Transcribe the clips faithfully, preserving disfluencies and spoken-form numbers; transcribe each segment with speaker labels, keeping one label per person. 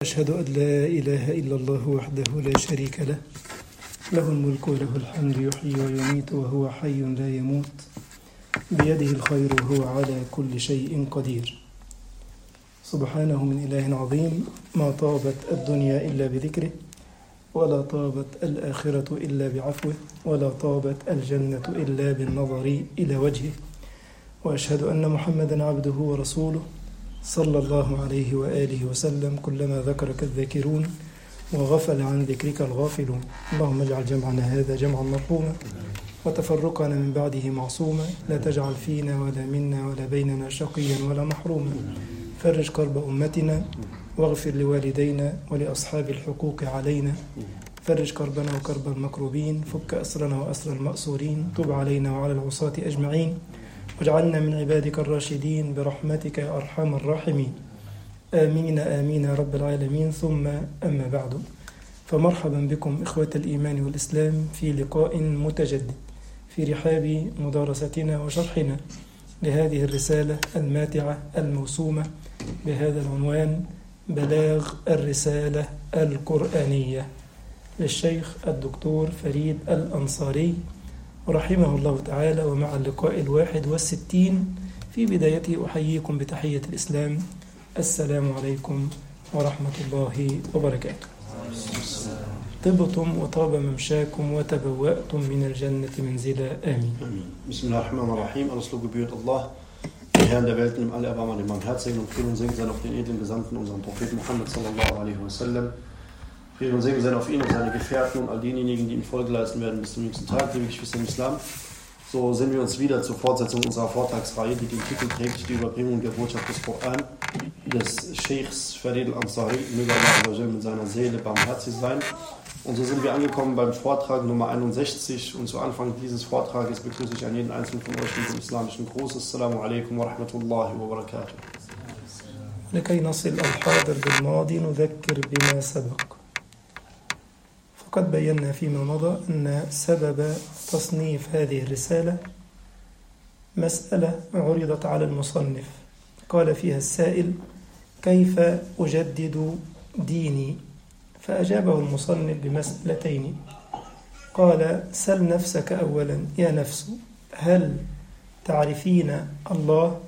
Speaker 1: وأشهد أن لا إله إلا الله وحده لا شريك له له الملك وله الحمد يحيي ويميت وهو حي لا يموت بيده الخير وهو على كل شيء قدير. سبحانه من إله عظيم، ما طابت الدنيا إلا بذكره، ولا طابت الآخرة إلا بعفوه، ولا طابت الجنة إلا بالنظر إلى وجهه. وأشهد أن محمدا عبده ورسوله صلى الله عليه وآله وسلم. كلما ذكرك الذاكرون وغفل عن ذكرك الغافلون. اللهم اجعل جمعنا هذا جمعا مرحوما وتفرقنا من بعده معصوما، لا تجعل فينا ولا منا ولا بيننا شقيا ولا محروما. فرج كرب أمتنا واغفر لوالدينا ولأصحاب الحقوق علينا. فرج كربنا وكرب المكروبين، فك أسرنا وأسر المأسورين. تب علينا وعلى العصاة أجمعين، واجعلنا من عبادك الراشدين برحمتك يا أرحم الراحمين. آمين آمين يا رب العالمين. ثم أما بعد، فمرحبا بكم إخوة الإيمان والإسلام في لقاء متجدد في رحاب مدارستنا وشرحنا لهذه الرسالة الماتعة الموسومة بهذا العنوان: بلاغ الرسالة القرآنية، للشيخ الدكتور فريد الأنصاري رحمه الله تعالى. ومع اللقاء الواحد والستين في بدايته أحييكم بتحية الإسلام: السلام عليكم ورحمة الله وبركاته. طبتم وطاب ممشاكم وتبوأتم من الجنة منزلا. آمين.
Speaker 2: Bismillahirrahmanirrahim. Alles Lob gebührt Allah, den Herrn der Welten, im Allerbarmer, dem Barmherzigen, und Frieden und Segen sein auf den edlen Gesandten, unseren Propheten Muhammad sallallahu alaihi wasallam. Frieden und Segen sein auf ihn und seine Gefährten und all diejenigen, die ihm Folge leisten werden bis zum jüngsten Tag, liebe Geschwister im Islam. So sind wir uns wieder zur Fortsetzung unserer Vortragsreihe, die den Titel trägt: Die Überbringung der Botschaft des Koran, des Sheikhs Farid al-Ansari, möge Allah mit seiner Seele barmherzig sein. Und so sind wir angekommen beim Vortrag Nummer einundsechzig, und zu Anfang dieses Vortrages begrüße ich an jeden einzelnen von euch mit dem islamischen Gruß: Assalamu alaikum wa rahmatullahi wa barakatuh.
Speaker 1: لكي نصل الحاضر بالماضي نذكر بما سبق. فقد بينا فيما مضى أن سبب تصنيف هذه الرسالة مسألة عرضت على المصنف، قال فيها السائل: كيف أجدد ديني؟ فأجابه المصنف بمسألتين. قال: سل نفسك أولا يا نفس، هل تعرفين الله؟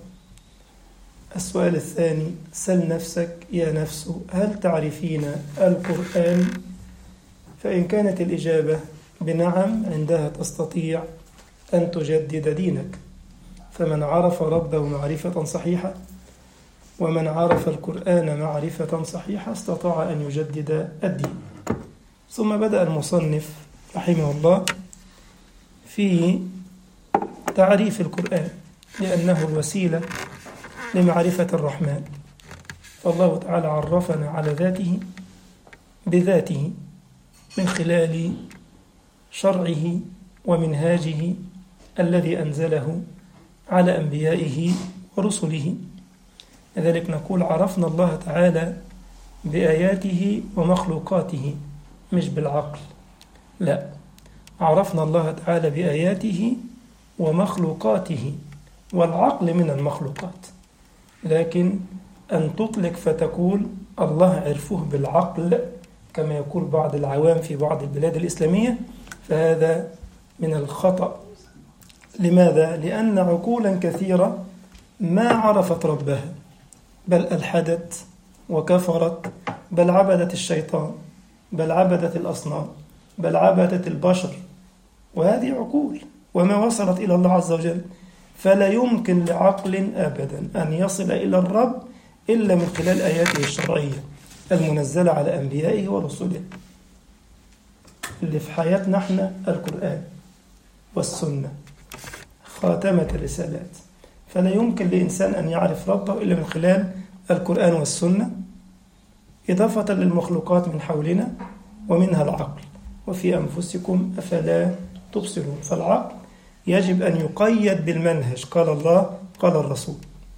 Speaker 1: السؤال الثاني: سل نفسك يا نفس، هل تعرفين القرآن؟ فإن كانت الإجابة بنعم، عندها تستطيع أن تجدد دينك. فمن عرف ربه معرفة صحيحة ومن عرف القرآن معرفة صحيحة استطاع أن يجدد الدين. ثم بدأ المصنف رحمه الله في تعريف القرآن، لأنه الوسيلة لمعرفة الرحمن. فالله تعالى عرفنا على ذاته بذاته من خلال شرعه ومنهاجه الذي أنزله على أنبيائه ورسله. لذلك نقول: عرفنا الله تعالى بآياته ومخلوقاته، مش بالعقل، لا، عرفنا الله تعالى بآياته ومخلوقاته، والعقل من المخلوقات. لكن أن تطلق فتقول الله عرفه بالعقل كما يقول بعض العوام في بعض البلاد الإسلامية، فهذا من الخطأ. لماذا؟ لأن عقولا كثيرة ما عرفت ربها، بل ألحدت وكفرت، بل عبدت الشيطان، بل عبدت الأصنام، بل عبدت البشر، وهذه عقول وما وصلت إلى الله عز وجل. فلا يمكن لعقل أبدا أن يصل إلى الرب إلا من خلال آياته الشرعية المنزلة على أنبيائه ورسله، اللي في حياتنا احنا القرآن والسنة خاتمة الرسالات. فلا يمكن لإنسان أن يعرف ربه إلا من خلال القرآن والسنة، إضافة للمخلوقات من حولنا ومنها العقل. وفي أنفسكم أفلا تبصرون. فالعقل يجب أن يقيد بالمنهج، قال الله قال الرسول.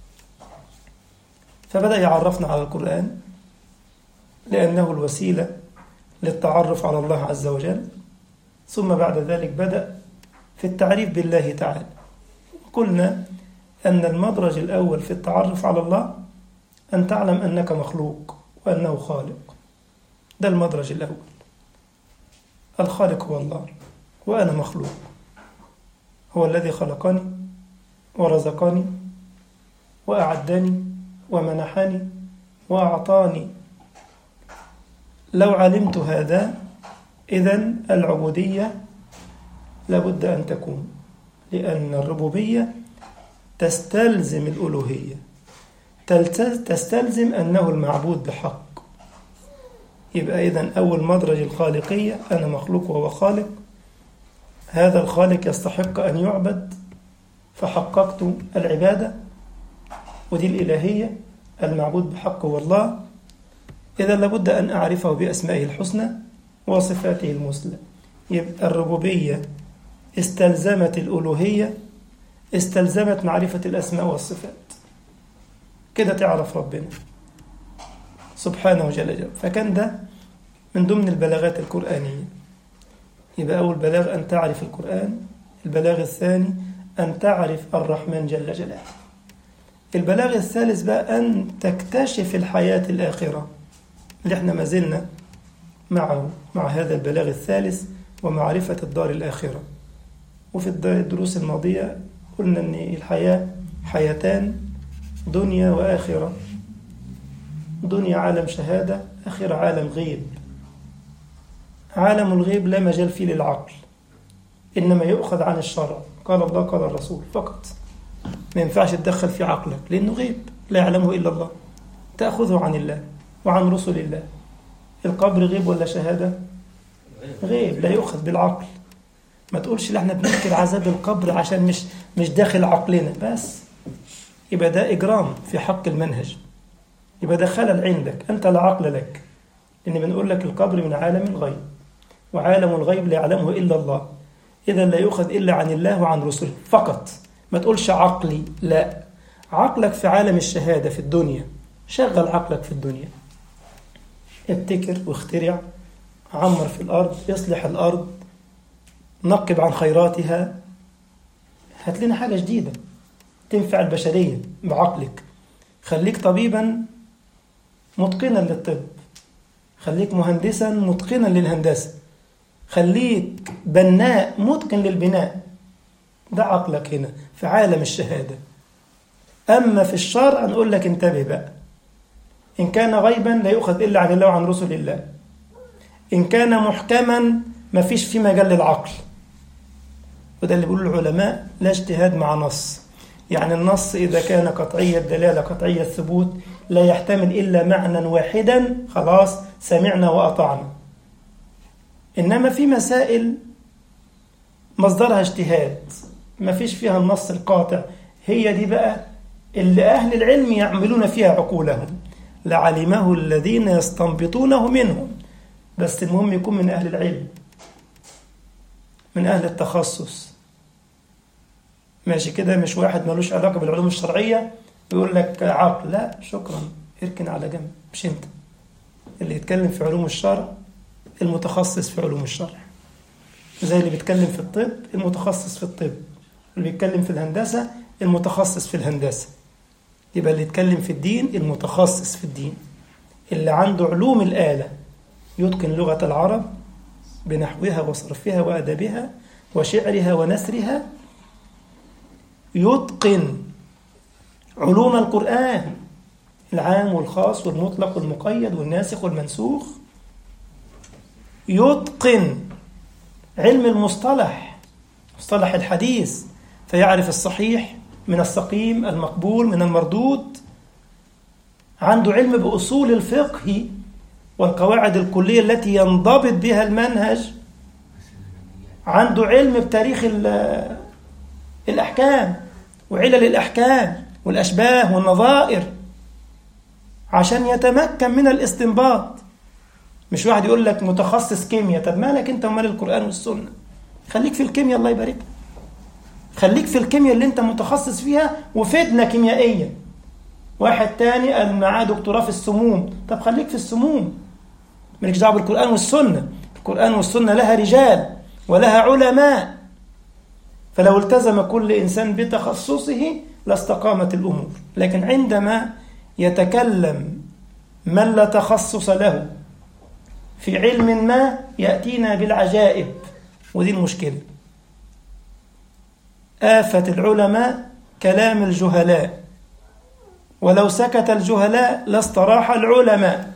Speaker 1: فبدأ يعرفنا على القرآن لأنه الوسيلة للتعرف على الله عز وجل. ثم بعد ذلك بدأ في التعريف بالله تعالى. قلنا أن المدرج الأول في التعرف على الله أن تعلم أنك مخلوق وأنه خالق. ده المدرج الأول. الخالق هو الله وأنا مخلوق. هو الذي خلقني ورزقني وأعدني ومنحني وأعطاني. لو علمت هذا إذن العبودية لابد أن تكون، لأن الربوبية تستلزم الألوهية، تستلزم أنه المعبود بحق. يبقى إذن أول مدرج الخالقية، أنا مخلوق وهو خالق، هذا الخالق يستحق أن يعبد، فحققت العبادة، ودي الإلهية، المعبود بحق هو الله. إذا لابد أن أعرفه بأسمائه الحسنى وصفاته المثلى. يبقى الربوبية استلزمت الألوهية، استلزمت معرفة الأسماء والصفات، كده تعرف ربنا سبحانه جل جلاله. فكان ده من ضمن البلاغات القرآنية. يبقى أول بلاغ أن تعرف القرآن، البلاغ الثاني أن تعرف الرحمن جل جلاله. البلاغ الثالث بقى أن تكتشف الحياة الآخرة اللي احنا ما زلنا معه، مع هذا البلاغ الثالث ومعرفة الدار الآخرة. وفي الدروس الماضية قلنا أن الحياة حياتان، دنيا وآخرة. دنيا عالم شهادة، آخرة عالم غيب. عالم الغيب لا مجال فيه للعقل، إنما يؤخذ عن الشرع، قال الله قال الرسول فقط. ما ينفعش تدخل في عقلك لأنه غيب لا يعلمه إلا الله، تأخذه عن الله وعن رسل الله. القبر غيب ولا شهادة؟ غيب لا يؤخذ بالعقل. ما تقولش لا احنا بننكر عذاب القبر عشان مش مش داخل عقلنا بس، يبقى ده إجرام في حق المنهج، يبقى ده خلل عندك، أنت لا عقل لك. لأن بنقول لك القبر من عالم الغيب، وعالم الغيب لا يعلمه إلا الله، إذا لا يؤخذ إلا عن الله وعن رسله فقط. ما تقولش عقلي، لا، عقلك في عالم الشهادة في الدنيا، شغل عقلك في الدنيا، ابتكر واخترع، عمر في الأرض، يصلح الأرض، نقب عن خيراتها، هات لنا حاجة جديدة تنفع البشرية بعقلك. خليك طبيبا متقنا للطب، خليك مهندسا متقنا للهندسة، خليك بناء متقن للبناء. ده عقلك هنا في عالم الشهادة. أما في الشرع نقول لك انتبه بقى، إن كان غيبا لا يؤخذ إلا عن الله وعن رسل الله، إن كان محكما ما فيش في مجال للعقل. وده اللي بيقول العلماء لا اجتهاد مع نص. يعني النص إذا كان قطعي الدلالة قطعي الثبوت لا يحتمل إلا معنى واحدا، خلاص سمعنا وأطعنا. إنما في مسائل مصدرها اجتهاد ما فيش فيها النص القاطع، هي دي بقى اللي أهل العلم يعملون فيها عقولهم، لعلمه الذين يستنبطونه منهم. بس المهم يكون من أهل العلم، من أهل التخصص. ماشي كده، مش واحد ملوش علاقة بالعلوم الشرعية يقول لك عقل، لا شكرا، اركن على جنب. مش انت اللي يتكلم في علوم الشرع، المتخصص في علوم الشرع، زي اللي بيتكلم في الطب المتخصص في الطب، اللي بيتكلم في الهندسة المتخصص في الهندسة. يبقى اللي يتكلم في الدين المتخصص في الدين، اللي عنده علوم الآلة، يتقن لغة العرب بنحوها وصرفها وأدبها وشعرها ونثرها، يتقن علوم القرآن العام والخاص والمطلق والمقيد والناسخ والمنسوخ، يتقن علم المصطلح، مصطلح الحديث، فيعرف الصحيح من السقيم، المقبول من المردود، عنده علم بأصول الفقه والقواعد الكلية التي ينضبط بها المنهج، عنده علم بتاريخ الأحكام وعلل الأحكام والأشباه والنظائر عشان يتمكن من الاستنباط. مش واحد يقول لك متخصص كيمياء، طب مالك انت ومال القرآن والسنة؟ خليك في الكيمياء الله يبارك، خليك في الكيمياء اللي انت متخصص فيها وفدنا كيميائيا. واحد تاني قال معاه دكتوراه في السموم، طب خليك في السموم، مالكش دعوه بالقرآن والسنة. القرآن والسنة لها رجال ولها علماء، فلو التزم كل إنسان بتخصصه لاستقامت الأمور. لكن عندما يتكلم من لا تخصص له في علم ما يأتينا بالعجائب، ودي المشكلة. آفة العلماء كلام الجهلاء، ولو سكت الجهلاء لاستراح العلماء.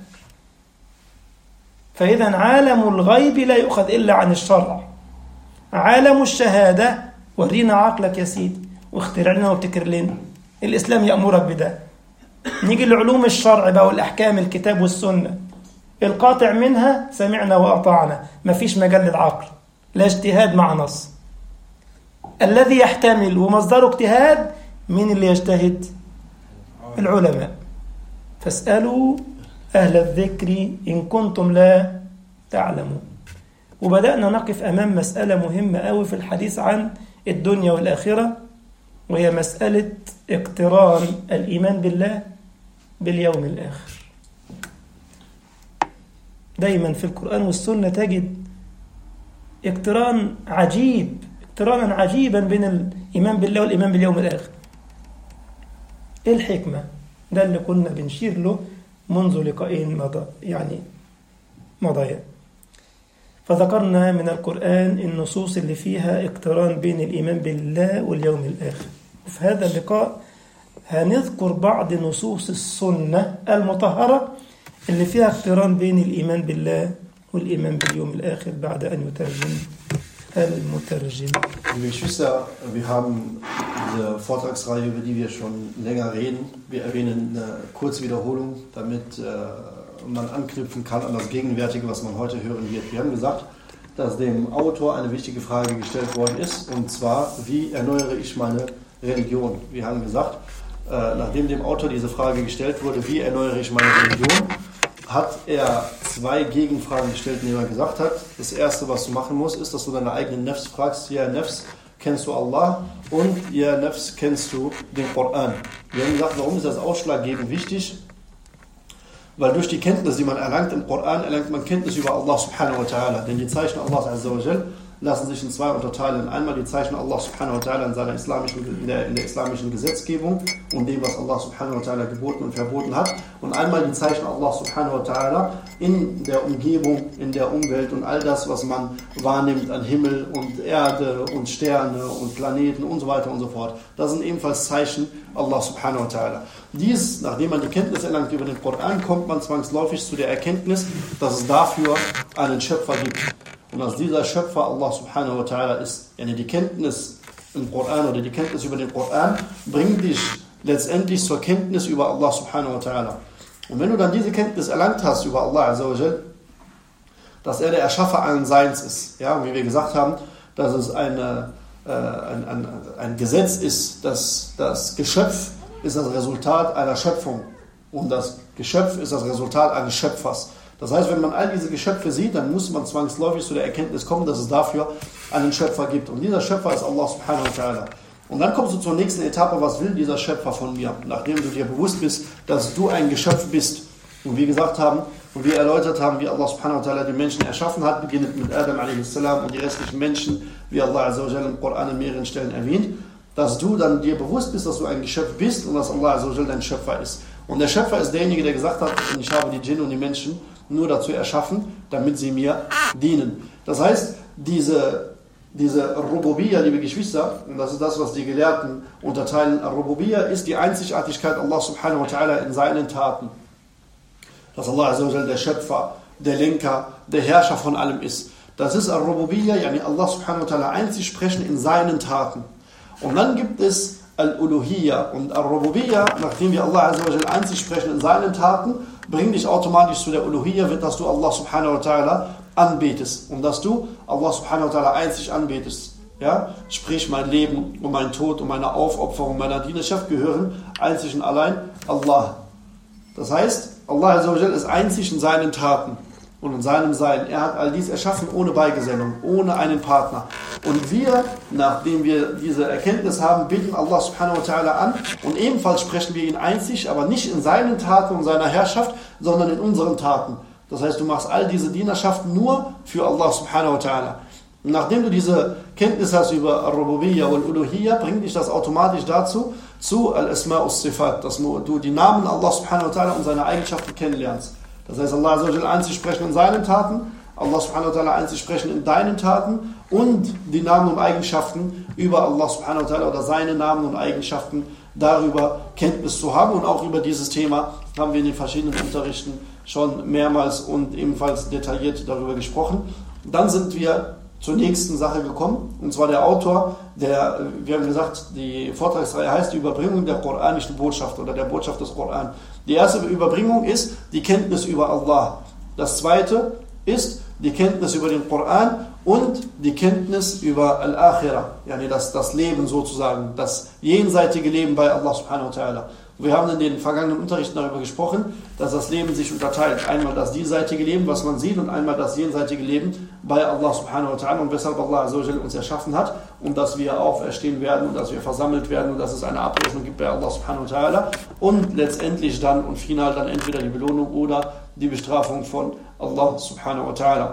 Speaker 1: فإذا عالم الغيب لا يؤخذ إلا عن الشرع. عالم الشهادة ورينا عقلك يا سيدي، واخترع لنا وابتكر لنا. الإسلام يأمرك بده. نيجي لعلوم الشرع بقى والأحكام، الكتاب والسنة، القاطع منها سمعنا وأطعنا، ما فيش مجال للعقل، لا اجتهاد مع نص. الذي يحتمل ومصدره اجتهاد، من اللي يجتهد؟ العلماء. فاسألوا أهل الذكر إن كنتم لا تعلمون. وبدأنا نقف أمام مسألة مهمة أوي في الحديث عن الدنيا والآخرة، وهي مسألة اقتران الإيمان بالله باليوم الآخر. دايما في القرآن والسنة تجد اقتران عجيب، اقترانا عجيبا بين الإيمان بالله والإيمان باليوم الآخر. إيه الحكمة؟ ده اللي كنا بنشير له منذ لقاءين مضى يعني مضيا. فذكرنا من القرآن النصوص اللي فيها اقتران بين الإيمان بالله واليوم الآخر. وفي هذا اللقاء هنذكر بعض نصوص السنة المطهرة اللي فيها اقتران بين الإيمان بالله والإيمان باليوم الآخر بعد أن يترجم المترجم.
Speaker 2: Liebe Geschwister, wir haben diese Vortragsreihe, über die wir schon länger reden. Wir erwähnen eine kurze Wiederholung, damit äh, man anknüpfen kann an das Gegenwärtige, was man heute hören wird. Wir haben gesagt, dass dem Autor eine wichtige Frage gestellt worden ist, und zwar, wie erneuere ich meine Religion? Wir haben gesagt, äh, nachdem dem Autor diese Frage gestellt wurde, wie erneuere ich meine Religion, hat er zwei Gegenfragen gestellt, die er gesagt hat. Das erste, was du machen musst, ist, dass du deine eigenen Nefs fragst. Ja, Nefs, kennst du Allah? Und ja, Nefs, kennst du den Koran? Wir haben gesagt, warum ist das ausschlaggebend wichtig? Weil durch die Kenntnis, die man erlangt im Koran, erlangt man Kenntnis über Allah subhanahu wa ta'ala. Denn die Zeichen Allahs azza wa jal lassen sich in zwei unterteilen. Einmal die Zeichen Allah subhanahu wa ta'ala in, seiner islamischen, in, der, in der islamischen Gesetzgebung und dem, was Allah subhanahu wa ta'ala geboten und verboten hat. Und einmal die Zeichen Allah subhanahu wa ta'ala in der Umgebung, in der Umwelt und all das, was man wahrnimmt an Himmel und Erde und Sterne und Planeten und so weiter und so fort. Das sind ebenfalls Zeichen Allah subhanahu wa ta'ala. Dies, nachdem man die Kenntnis erlangt über den Koran, kommt man zwangsläufig zu der Erkenntnis, dass es dafür einen Schöpfer gibt. Und dass dieser Schöpfer Allah subhanahu wa ta'ala ist. Die Kenntnis im Koran oder die Kenntnis über den Koran bringt dich letztendlich zur Kenntnis über Allah subhanahu wa ta'ala. Und wenn du dann diese Kenntnis erlangt hast über Allah azza wa jal, dass er der Erschaffer allen Seins ist, ja, und wie wir gesagt haben, dass es eine, äh, ein, ein, ein Gesetz ist, dass das Geschöpf ist das Resultat einer Schöpfung und das Geschöpf ist das Resultat eines Schöpfers. Das heißt, wenn man all diese Geschöpfe sieht, dann muss man zwangsläufig zu der Erkenntnis kommen, dass es dafür einen Schöpfer gibt. Und dieser Schöpfer ist Allah subhanahu wa ta'ala. Und dann kommst du zur nächsten Etappe, was will dieser Schöpfer von mir? Nachdem du dir bewusst bist, dass du ein Geschöpf bist. Und wir gesagt haben, und wir erläutert haben, wie Allah subhanahu wa ta'ala die Menschen erschaffen hat, beginnend mit Adam a.s. und die restlichen Menschen, wie Allah azza wa jalla im Koran an mehreren Stellen erwähnt, dass du dann dir bewusst bist, dass du ein Geschöpf bist und dass Allah azza wa jalla dein Schöpfer ist. Und der Schöpfer ist derjenige, der gesagt hat, ich habe die Djinn und die Menschen nur dazu erschaffen, damit sie mir dienen. Das heißt, diese, diese Rububiyya, liebe Geschwister, und das ist das, was die Gelehrten unterteilen, Rububiyya ist die Einzigartigkeit Allah subhanahu wa ta'ala in seinen Taten. Dass Allah azza wa jalla der Schöpfer, der Lenker, der Herrscher von allem ist. Das ist Rububiyya, yani Allah subhanahu wa ta'ala einzig sprechen in seinen Taten. Und dann gibt es Al-Uluhiyya und Al-Rububiyya, nachdem wir Allah azza wa jalla einzig sprechen in seinen Taten, bringt dich automatisch zu der Uluhiyya, wird, dass du Allah subhanahu wa ta'ala anbetest und dass du Allah subhanahu wa ta'ala einzig anbetest. Ja? Sprich, mein Leben und mein Tod und meine Aufopferung meiner Dienerschaft gehören einzig und allein Allah. Das heißt, Allah azza wa jalla ist einzig in seinen Taten und in seinem Sein. Er hat all dies erschaffen ohne Beigesellung, ohne einen Partner. Und wir, nachdem wir diese Erkenntnis haben, beten Allah subhanahu wa ta'ala an und ebenfalls sprechen wir ihn einzig, aber nicht in seinen Taten und seiner Herrschaft, sondern in unseren Taten. Das heißt, du machst all diese Dienerschaften nur für Allah subhanahu wa ta'ala. Und nachdem du diese Kenntnis hast über Rububiyya und Uluhiyya, bringt dich das automatisch dazu, zu Al-Asma' us-Sifat, dass du die Namen Allah subhanahu wa ta'ala und seine Eigenschaften kennenlernst. Das heißt, Allah azza wa jalla einzusprechen in seinen Taten, Allah subhanahu wa ta'ala einzusprechen in deinen Taten und die Namen und Eigenschaften über Allah subhanahu wa ta'ala oder seine Namen und Eigenschaften darüber Kenntnis zu haben. Und auch über dieses Thema haben wir in den verschiedenen Unterrichten schon mehrmals und ebenfalls detailliert darüber gesprochen. Dann sind wir zur nächsten Sache gekommen, und zwar der Autor, der, wir haben gesagt, die Vortragsreihe heißt die Überbringung der koranischen Botschaft oder der Botschaft des Koran. Die erste Überbringung ist die Kenntnis über Allah. Das zweite ist die Kenntnis über den Koran und die Kenntnis über Al-Akhirah, yani das, das Leben sozusagen, das jenseitige Leben bei Allah subhanahu wa ta'ala. Wir haben in den vergangenen Unterrichten darüber gesprochen, dass das Leben sich unterteilt. Einmal das diesseitige Leben, was man sieht, und einmal das jenseitige Leben bei Allah subhanahu wa ta'ala, und weshalb Allah azza wa jalla uns erschaffen hat und dass wir auferstehen werden und dass wir versammelt werden und dass es eine Abrechnung gibt bei Allah subhanahu wa ta'ala und letztendlich dann und final dann entweder die Belohnung oder die Bestrafung von Allah subhanahu wa ta'ala.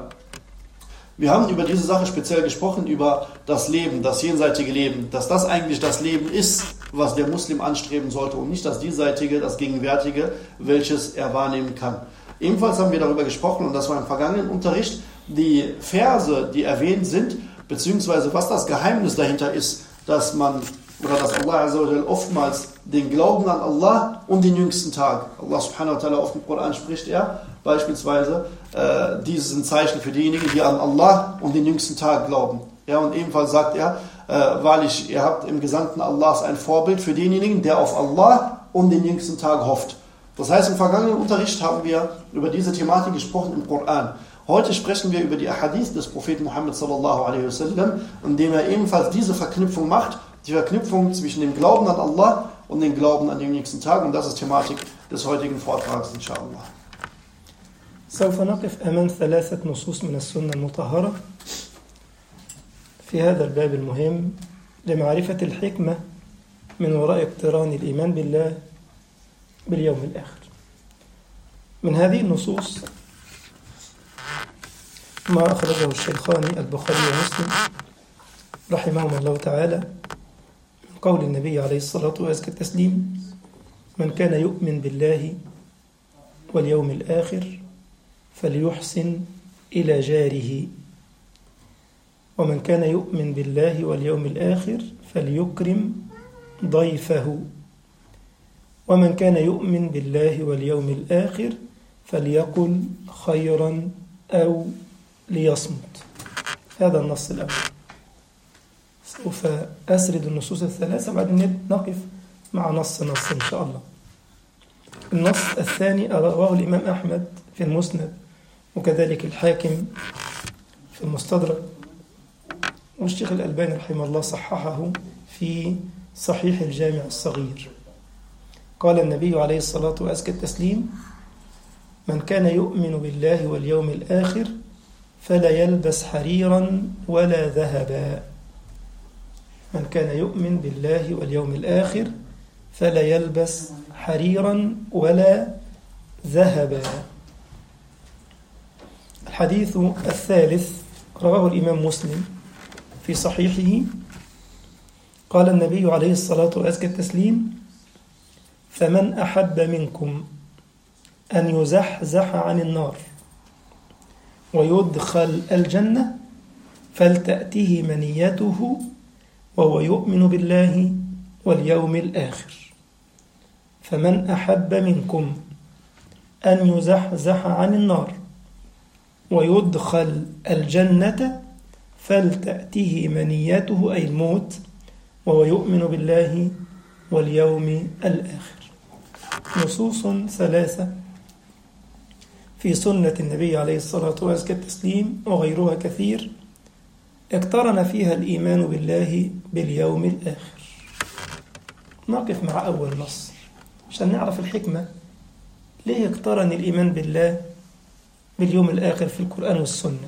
Speaker 2: Wir haben über diese Sache speziell gesprochen, über das Leben, das jenseitige Leben, dass das eigentlich das Leben ist, was der Muslim anstreben sollte und nicht das diesseitige, das Gegenwärtige, welches er wahrnehmen kann. Ebenfalls haben wir darüber gesprochen, und das war im vergangenen Unterricht, die Verse, die erwähnt sind, beziehungsweise was das Geheimnis dahinter ist, dass man, oder dass Allah azza wa jalla oftmals den Glauben an Allah und den jüngsten Tag, Allah subhanahu wa ta'ala auf dem Koran spricht er, beispielsweise, äh, diese sind Zeichen für diejenigen, die an Allah und den jüngsten Tag glauben. Ja, und ebenfalls sagt er, äh, wahrlich, ihr habt im Gesandten Allahs ein Vorbild für denjenigen, der auf Allah und den jüngsten Tag hofft. Das heißt, im vergangenen Unterricht haben wir über diese Thematik gesprochen im Koran. Heute sprechen wir über die Ahadith des Propheten Muhammad sallallahu alaihi wasallam, indem er ebenfalls diese Verknüpfung macht, die Verknüpfung zwischen dem Glauben an Allah und dem Glauben an den nächsten Tag. Und das ist Thematik des heutigen Vortrags, inshallah.
Speaker 1: سوف نقف أمام ثلاثة نصوص من السنة المطهرة في هذا الباب المهم لمعرفة الحكمة من وراء اقتران الإيمان بالله باليوم الآخر. من هذه النصوص ما أخرجه الشيخان البخاري ومسلم رحمهما الله تعالى من قول النبي عليه الصلاة وأزكى التسليم: من كان يؤمن بالله واليوم الآخر فليحسن إلى جاره، ومن كان يؤمن بالله واليوم الآخر فليكرم ضيفه، ومن كان يؤمن بالله واليوم الآخر فليقل خيرا أو ليصمت. هذا النص الأول. سوف أسرد النصوص الثلاثة بعدين نقف مع نص نص إن شاء الله. النص الثاني رواه الإمام أحمد في المسند وكذلك الحاكم في المستدرك، والشيخ الألباني رحمه الله صححه في صحيح الجامع الصغير. قال النبي عليه الصلاة وأزكى التسليم: من كان يؤمن بالله واليوم الآخر فلا يلبس حريرا ولا ذهبا. من كان يؤمن بالله واليوم الآخر فلا يلبس حريرا ولا ذهبا. الحديث الثالث رواه الإمام مسلم في صحيحه. قال النبي عليه الصلاة وأزكى التسليم: فمن أحب منكم أن يزحزح عن النار ويدخل الجنة فلتأته منيته وهو يؤمن بالله واليوم الآخر. فمن أحب منكم أن يزحزح عن النار ويدخل الجنة فلتأته منيته أي الموت وهو يؤمن بالله واليوم الآخر. نصوص ثلاثة في سنة النبي عليه الصلاة وأزكى التسليم وغيرها كثير اقترن فيها الإيمان بالله باليوم الآخر. نقف مع أول نص عشان نعرف الحكمة ليه اقترن الإيمان بالله باليوم الآخر في القرآن والسنة.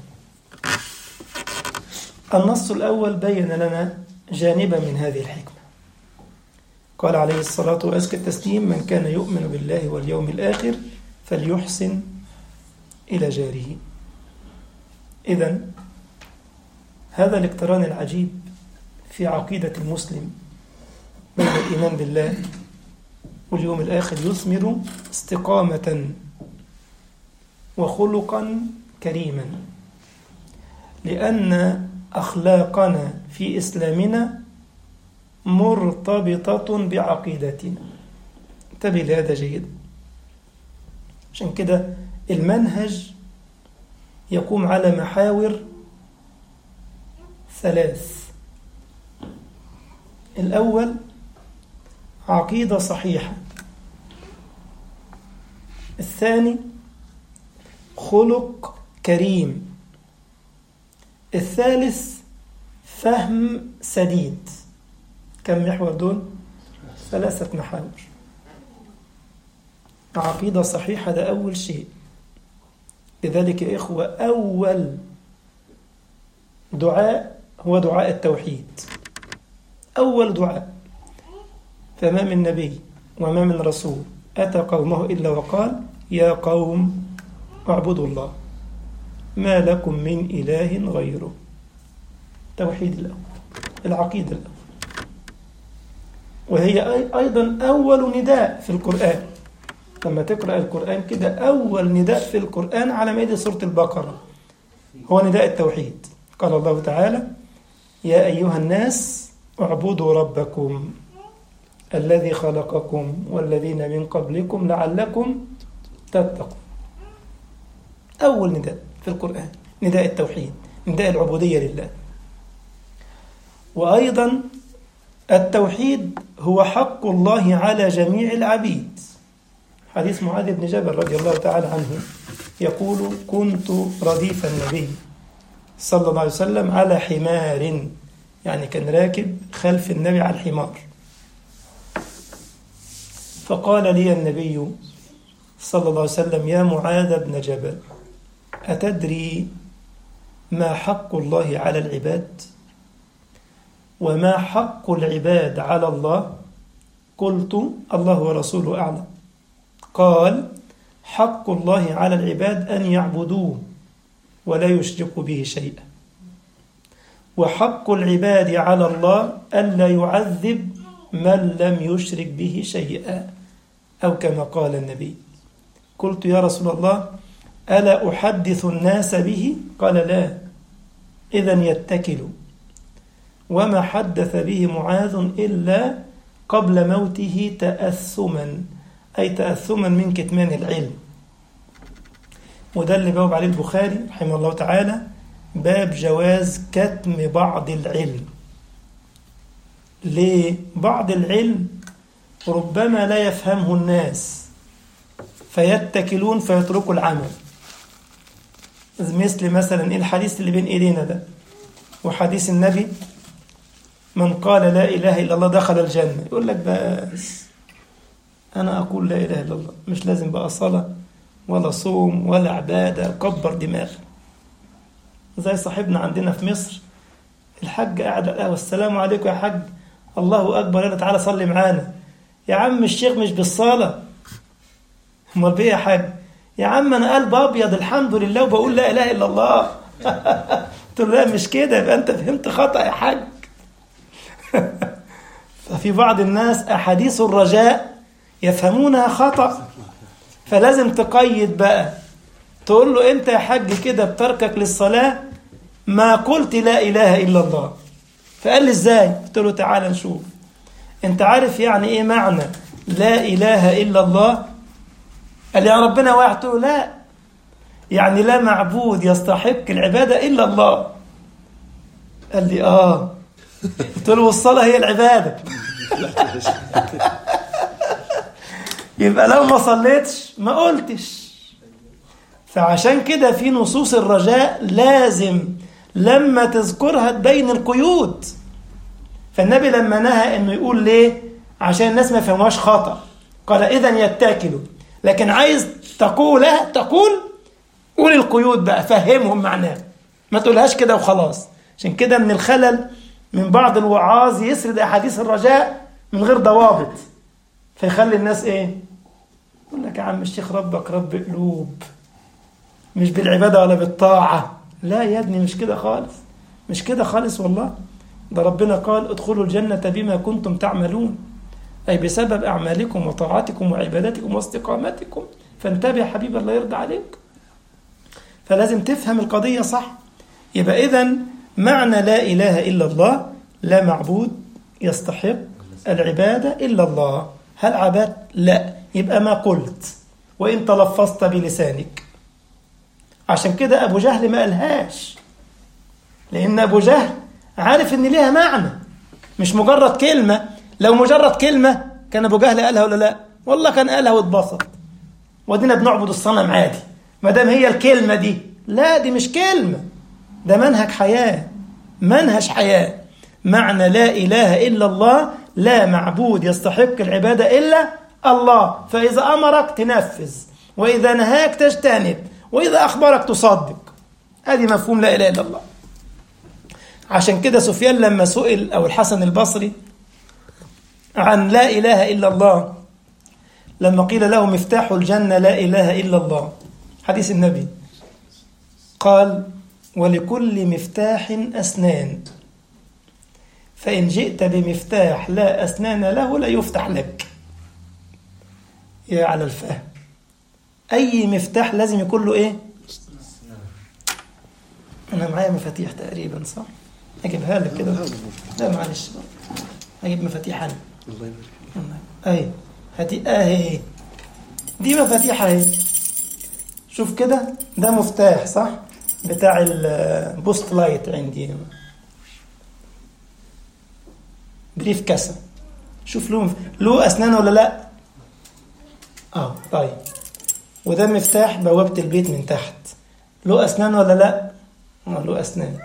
Speaker 1: النص الأول بين لنا جانبا من هذه الحكمة. قال عليه الصلاة وأزكى التسليم: من كان يؤمن بالله واليوم الآخر فليحسن إلى جاره. إذن هذا الاقتران العجيب في عقيدة المسلم بين الإيمان بالله واليوم الآخر يثمر استقامة وخلقا كريما، لأن أخلاقنا في إسلامنا مرتبطة بعقيدتنا. انتبه لهذا جيدا. عشان كده المنهج يقوم على محاور ثلاث. الأول عقيدة صحيحة، الثاني خلق كريم، الثالث فهم سديد. كم محور دول؟ ثلاثة محاور. عقيدة صحيحة ده أول شيء. لذلك يا إخوة أول دعاء هو دعاء التوحيد، أول دعاء. فما من نبي وما من رسول أتى قومه إلا وقال يا قوم اعبدوا الله ما لكم من إله غيره. توحيد الأول، العقيدة الأول، وهي أيضا أول نداء في القرآن. لما تقرأ القرآن كده أول نداء في القرآن على مائدة سورة البقرة هو نداء التوحيد. قال الله تعالى يا أيها الناس اعبدوا ربكم الذي خلقكم والذين من قبلكم لعلكم تتقون. أول نداء في القرآن نداء التوحيد، نداء العبودية لله. وأيضا التوحيد هو حق الله على جميع العبيد. حديث معاذ بن جبل رضي الله تعالى عنه يقول كنت رديف النبي صلى الله عليه وسلم على حمار، يعني كان راكب خلف النبي على الحمار، فقال لي النبي صلى الله عليه وسلم يا معاذ بن جبل أتدري ما حق الله على العباد وما حق العباد على الله؟ قلت الله ورسوله أعلم. قال حق الله على العباد أن يعبدوه ولا يشركوا به شيئا، وحق العباد على الله ألا يعذب من لم يشرك به شيئا، أو كما قال النبي. قلت يا رسول الله ألا أحدث الناس به؟ قال لا، إذن يتكلوا. وما حدث به معاذ إلا قبل موته تأثما، أي تأثما من كتمان العلم. وده اللي جاوب عليه البخاري رحمه الله تعالى باب جواز كتم بعض العلم. ليه؟ بعض العلم ربما لا يفهمه الناس فيتكلون فيتركوا العمل، مثل مثلا الحديث اللي بين إيدينا ده وحديث النبي من قال لا إله إلا الله دخل الجنة. يقول لك بس أنا أقول لا إله إلا الله، مش لازم بقى صلاة ولا صوم ولا عبادة، كبر دماغ. زي صاحبنا عندنا في مصر الحج قاعد قال السلام عليكم يا حج، الله أكبر، يلا تعالى صلي معانا. يا عم الشيخ مش بالصلاة، امال بيه يا حاج؟ يا عم أنا قلب أبيض الحمد لله وبقول لا إله إلا الله. قلت له لا مش كده، يبقى أنت فهمت خطأ يا حاج. ففي بعض الناس أحاديث الرجاء يفهمونها خطأ، فلازم تقيد بقى، تقول له أنت يا حاج كده بتركك للصلاة ما قلت لا إله إلا الله. فقال لي إزاي؟ قلت له تعالى نشوف. أنت عارف يعني إيه معنى لا إله إلا الله؟ قال لي يا ربنا واحد. قلت له لا، يعني لا معبود يستحق العبادة إلا الله. قال لي آه. قلت له والصلاة هي العبادة. يبقى لو ما صليتش ما قلتش. فعشان كده في نصوص الرجاء لازم لما تذكرها تبين القيود. فالنبي لما نهى انه يقول ليه؟ عشان الناس ما يفهموهاش خطأ. قال اذن يتكلوا، لكن عايز تقولها تقول قول القيود بقى، فهمهم معناه، ما تقولهاش كده وخلاص. عشان كده من الخلل من بعض الوعاظ يسرد احاديث الرجاء من غير ضوابط، فيخلي الناس ايه؟ يقول لك يا عم الشيخ ربك رب قلوب، مش بالعبادة ولا بالطاعة. لا يا ابني مش كده خالص، مش كده خالص والله. ده ربنا قال ادخلوا الجنة بما كنتم تعملون. أي بسبب أعمالكم وطاعاتكم وعباداتكم واستقامتكم. فانتبه يا حبيبي الله يرضى عليك. فلازم تفهم القضية صح. يبقى إذن معنى لا إله إلا الله لا معبود يستحق العبادة إلا الله. هل عباد؟ لا. يبقى ما قلت وإن تلفظت بلسانك. عشان كده أبو جهل ما قالهاش، لأن أبو جهل عارف إن ليها معنى مش مجرد كلمة. لو مجرد كلمة كان أبو جهل قالها ولا لا؟ والله كان قالها واتبسط، ودينا بنعبد الصنم عادي ما دام هي الكلمة دي. لا، دي مش كلمة، ده منهج حياة، منهج حياة. معنى لا إله إلا الله لا معبود يستحق العبادة إلا الله. فإذا أمرك تنفذ، وإذا نهاك تجتنب، وإذا أخبرك تصدق. هذه مفهوم لا إله إلا الله. عشان كده سفيان لما سئل أو الحسن البصري عن لا إله إلا الله، لما قيل له مفتاح الجنة لا إله إلا الله، حديث النبي، قال ولكل مفتاح أسنان، فإن جئت بمفتاح لا أسنان له لا يفتح لك. يا على الفهم، أي مفتاح لازم يكون له إيه؟ أنا معايا مفاتيح تقريبا صح؟ أجيبها لك كده. لا معلش، أجيب مفاتيح أنا. الله يبارك. أي هاتي أهي، دي مفاتيح أهي. شوف كده، ده مفتاح صح؟ بتاع البوست لايت عندي، بريف كاسة. شوف له له أسنان ولا لا؟ آه طيب. وده مفتاح بوابة البيت من تحت، له أسنان ولا لا؟ آه له أسنان.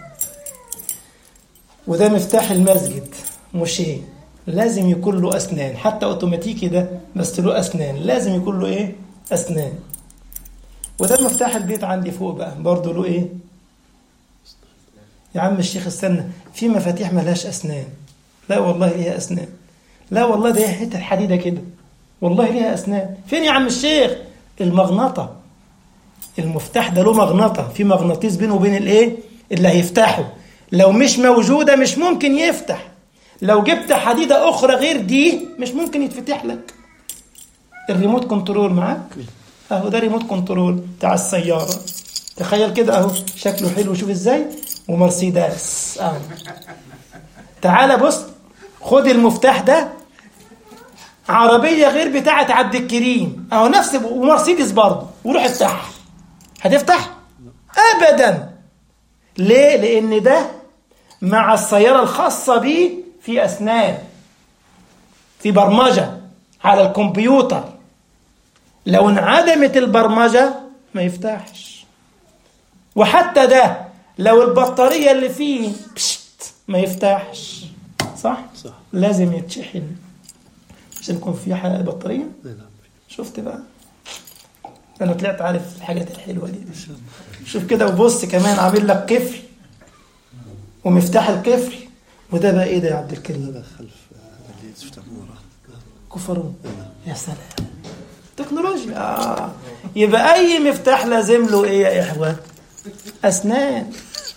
Speaker 1: وده مفتاح المسجد موشيه، لازم يكون له أسنان، حتى أوتوماتيكي ده بس له أسنان، لازم يكون له إيه؟ أسنان. وده مفتاح البيت عندي فوق بقى برضه له إيه؟ يا عم الشيخ استنى، في مفاتيح ملهاش أسنان. لا والله ليها أسنان. لا والله ده حتة حديدة كده، والله ليها أسنان. فين يا عم الشيخ؟ المغناطة. المفتاح ده له مغناطة، في مغناطيس بينه وبين الإيه؟ اللي هيفتحه. لو مش موجودة مش ممكن يفتح. لو جبت حديدة أخرى غير دي مش ممكن يتفتح لك. الريموت كنترول معاك أهو، ده ريموت كنترول بتاع السيارة. تخيل كده أهو، شكله حلو، شوف إزاي، ومرسيدس أهو. تعال بص، خد المفتاح ده، عربية غير بتاعة عبد الكريم أهو، نفس ومرسيدس برضه، وروح افتحها. هتفتح؟ أبدا. ليه؟ لأن ده مع السيارة الخاصة بيه في أسنان، في برمجة على الكمبيوتر. لو انعدمت البرمجة ما يفتحش. وحتى ده لو البطارية اللي فيه بشت ما يفتحش. صح؟ صح. لازم يتشحن عشان يكون في بطارية. شفت بقى؟ أنا طلعت عارف الحاجات الحلوة دي. شوف كده، وبص كمان عامل لك قفل ومفتاح القفل. وده بقى ايه ده يا عبد الكريم؟ ده خلف اللي تفتح من ورا كفرون. يا سلام، تكنولوجيا. آه. يبقى اي مفتاح لازم له ايه يا اخوان؟ اسنان.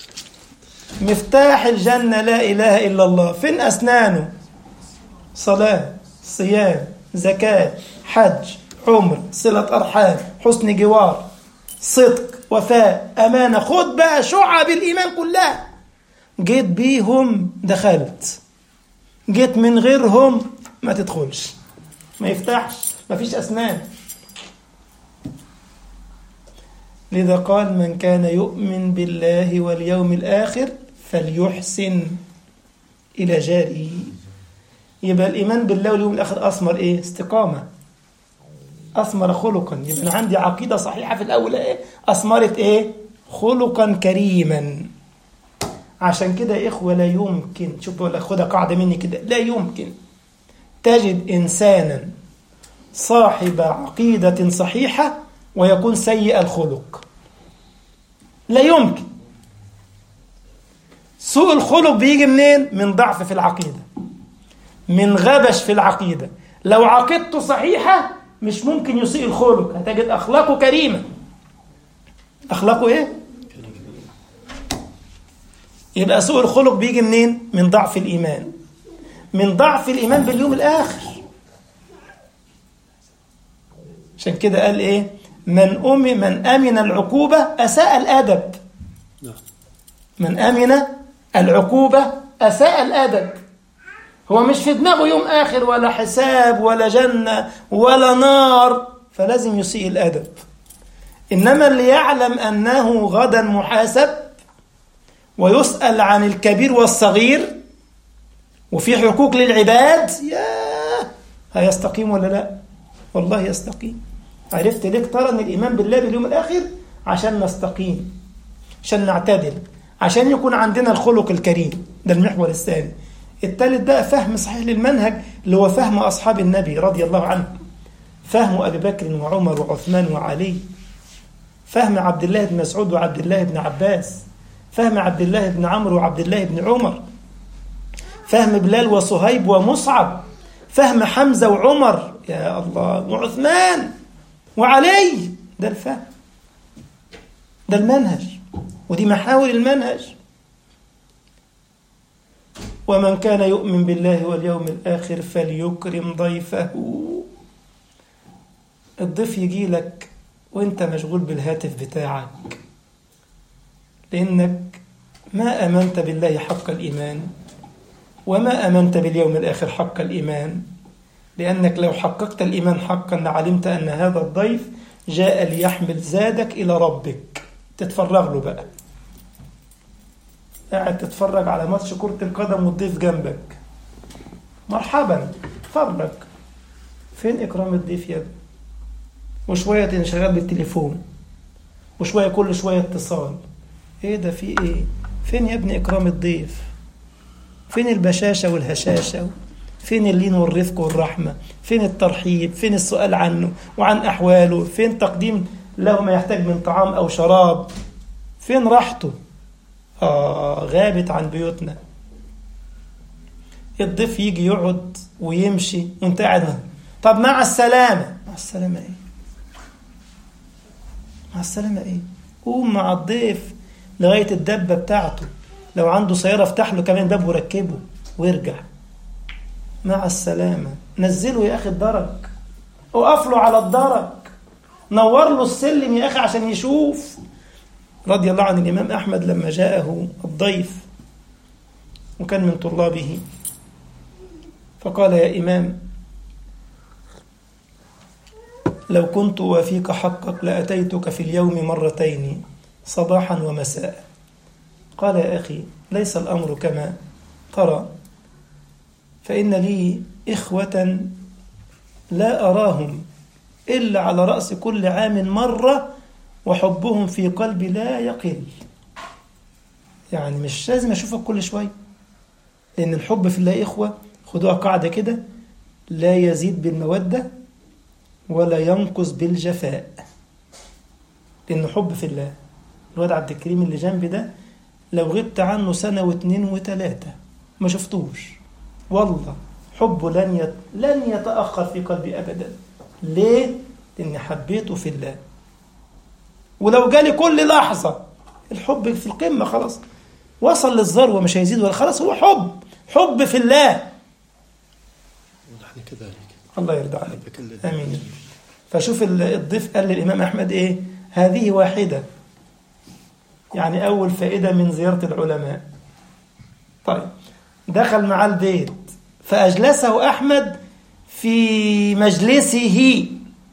Speaker 1: مفتاح الجنة لا اله الا الله، فين اسنانه؟ صلاة، صيام، زكاة، حج، عمر، صلة ارحام، حسن جوار، صدق، وفاء، امانة. خد بقى شعب الايمان كلها. جيت بيهم دخلت، جيت من غيرهم ما تدخلش، ما يفتحش، ما فيش أسنان. لذا قال من كان يؤمن بالله واليوم الآخر فليحسن إلى جاره. يبقى الإيمان بالله واليوم الآخر أثمر إيه؟ استقامة، أثمر خلقا. يبقى أنا عندي عقيدة صحيحة في الأول إيه؟ أثمرت إيه؟ خلقا كريما. عشان كده يا إخوة لا يمكن، شوف بقول لك خدها قاعدة مني كده، لا يمكن تجد إنسانا صاحب عقيدة صحيحة ويكون سيء الخلق. لا يمكن. سوء الخلق بيجي منين؟ من ضعف في العقيدة، من غبش في العقيدة. لو عقيدته صحيحة مش ممكن يسيء الخلق، هتجد أخلاقه كريمة. أخلاقه إيه؟ يبقى سوء الخلق بيجي منين؟ من ضعف الإيمان، من ضعف الإيمان باليوم الآخر. عشان كده قال إيه؟ من أمن من أمن العقوبة أساء الأدب. من أمن العقوبة أساء الأدب. هو مش في دماغه يوم آخر ولا حساب ولا جنة ولا نار، فلازم يسيء الأدب. إنما اللي يعلم أنه غدا محاسب ويسأل عن الكبير والصغير وفي حقوق للعباد، ياه هيستقيم ولا لا؟ والله يستقيم. عرفت ليه اقترن الإيمان بالله باليوم الآخر؟ عشان نستقيم، عشان نعتدل، عشان يكون عندنا الخلق الكريم. ده المحور الثاني. الثالث بقى فهم صحيح للمنهج اللي هو فهم أصحاب النبي رضي الله عنهم، فهم أبي بكر وعمر وعثمان وعلي، فهم عبد الله بن مسعود وعبد الله بن عباس، فهم عبد الله بن عمرو وعبد الله بن عمر، فهم بلال وصهيب ومصعب، فهم حمزة وعمر يا الله وعثمان وعلي. ده الفهم، ده المنهج، ودي محاور المنهج. ومن كان يؤمن بالله واليوم الآخر فليكرم ضيفه. الضيف يجي لك وانت مشغول بالهاتف بتاعك، لأنك ما أمنت بالله حق الإيمان وما أمنت باليوم الآخر حق الإيمان. لأنك لو حققت الإيمان حقا لعلمت أن هذا الضيف جاء ليحمل زادك إلى ربك. تتفرغ له بقى، قاعد تتفرج على ماتش كرة القدم والضيف جنبك، مرحبا اتفرج. فين إكرام الضيف يا ابني؟ وشوية انشغال بالتليفون، وشوية كل شوية اتصال. ايه ده؟ في ايه؟ فين يا ابني إكرام الضيف؟ فين البشاشة والهشاشة؟ فين اللين والرفق والرحمة؟ فين الترحيب؟ فين السؤال عنه وعن أحواله؟ فين تقديم له ما يحتاج من طعام أو شراب؟ فين راحته؟ آه غابت عن بيوتنا. الضيف يجي يقعد ويمشي وانت قاعد، طب مع السلامة. مع السلامة ايه؟ مع السلامة ايه؟ قوم مع الضيف لغاية الدبة بتاعته، لو عنده سيارة افتح له كمان باب وركبه ويرجع. مع السلامة. نزله يا أخي الدرج، وقف له على الدرج، نور له السلم يا أخي عشان يشوف. رضي الله عن الإمام أحمد لما جاءه الضيف وكان من طلابه، فقال يا إمام لو كنت وفيك حقك لأتيتك في اليوم مرتين صباحا ومساء. قال يا أخي ليس الأمر كما ترى، فإن لي إخوة لا أراهم إلا على رأس كل عام مرة، وحبهم في قلبي لا يقل. يعني مش لازم أشوفك كل شوي، لأن الحب في الله إخوة خدوها قاعدة كده، لا يزيد بالمودة ولا ينقص بالجفاء. لأنه حب في الله. الواد عبد الكريم اللي جنبي ده لو غبت عنه سنة واثنين وثلاثة ما شفتوش، والله حبه لن يت... لن يتأخر في قلبي أبدا. ليه؟ لأني حبيته في الله. ولو جالي كل لحظة الحب في القمة، خلاص وصل للذروة، مش هيزيد ولا خلاص، هو حب حب في الله.
Speaker 2: ونحن كذلك.
Speaker 1: الله يرضى عليك. آمين. فشوف الضيف قال للإمام أحمد إيه؟ هذه واحدة، يعني أول فائدة من زيارة العلماء. طيب دخل معاه البيت فأجلسه أحمد في مجلسه.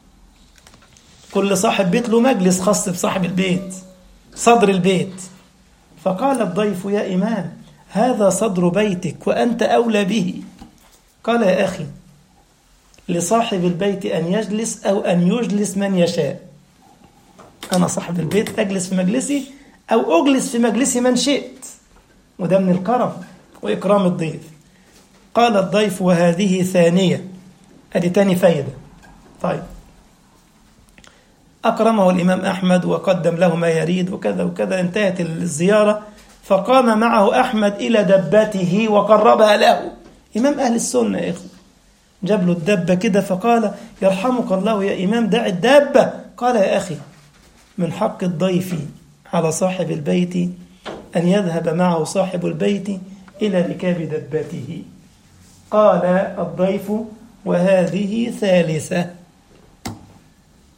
Speaker 1: كل صاحب بيت له مجلس خاص بصاحب البيت، صدر البيت. فقال الضيف يا إمام هذا صدر بيتك وأنت أولى به. قال يا أخي لصاحب البيت أن يجلس أو أن يجلس من يشاء. أنا صاحب البيت أجلس في مجلسي أو أجلس في مجلسي من شئت، وده من الكرم وإكرام الضيف. قال الضيف وهذه ثانية، هذه تاني فايدة. طيب أكرمه الإمام أحمد وقدم له ما يريد وكذا وكذا، انتهت الزيارة. فقام معه أحمد إلى دبته وقربها له. إمام أهل السنة يا إخوة، جاب له الدبة كده فقال يرحمك الله يا إمام دع الدبة. قال يا أخي من حق الضيف على صاحب البيت أن يذهب معه صاحب البيت إلى ركاب دبته. قال الضيف وهذه ثالثة.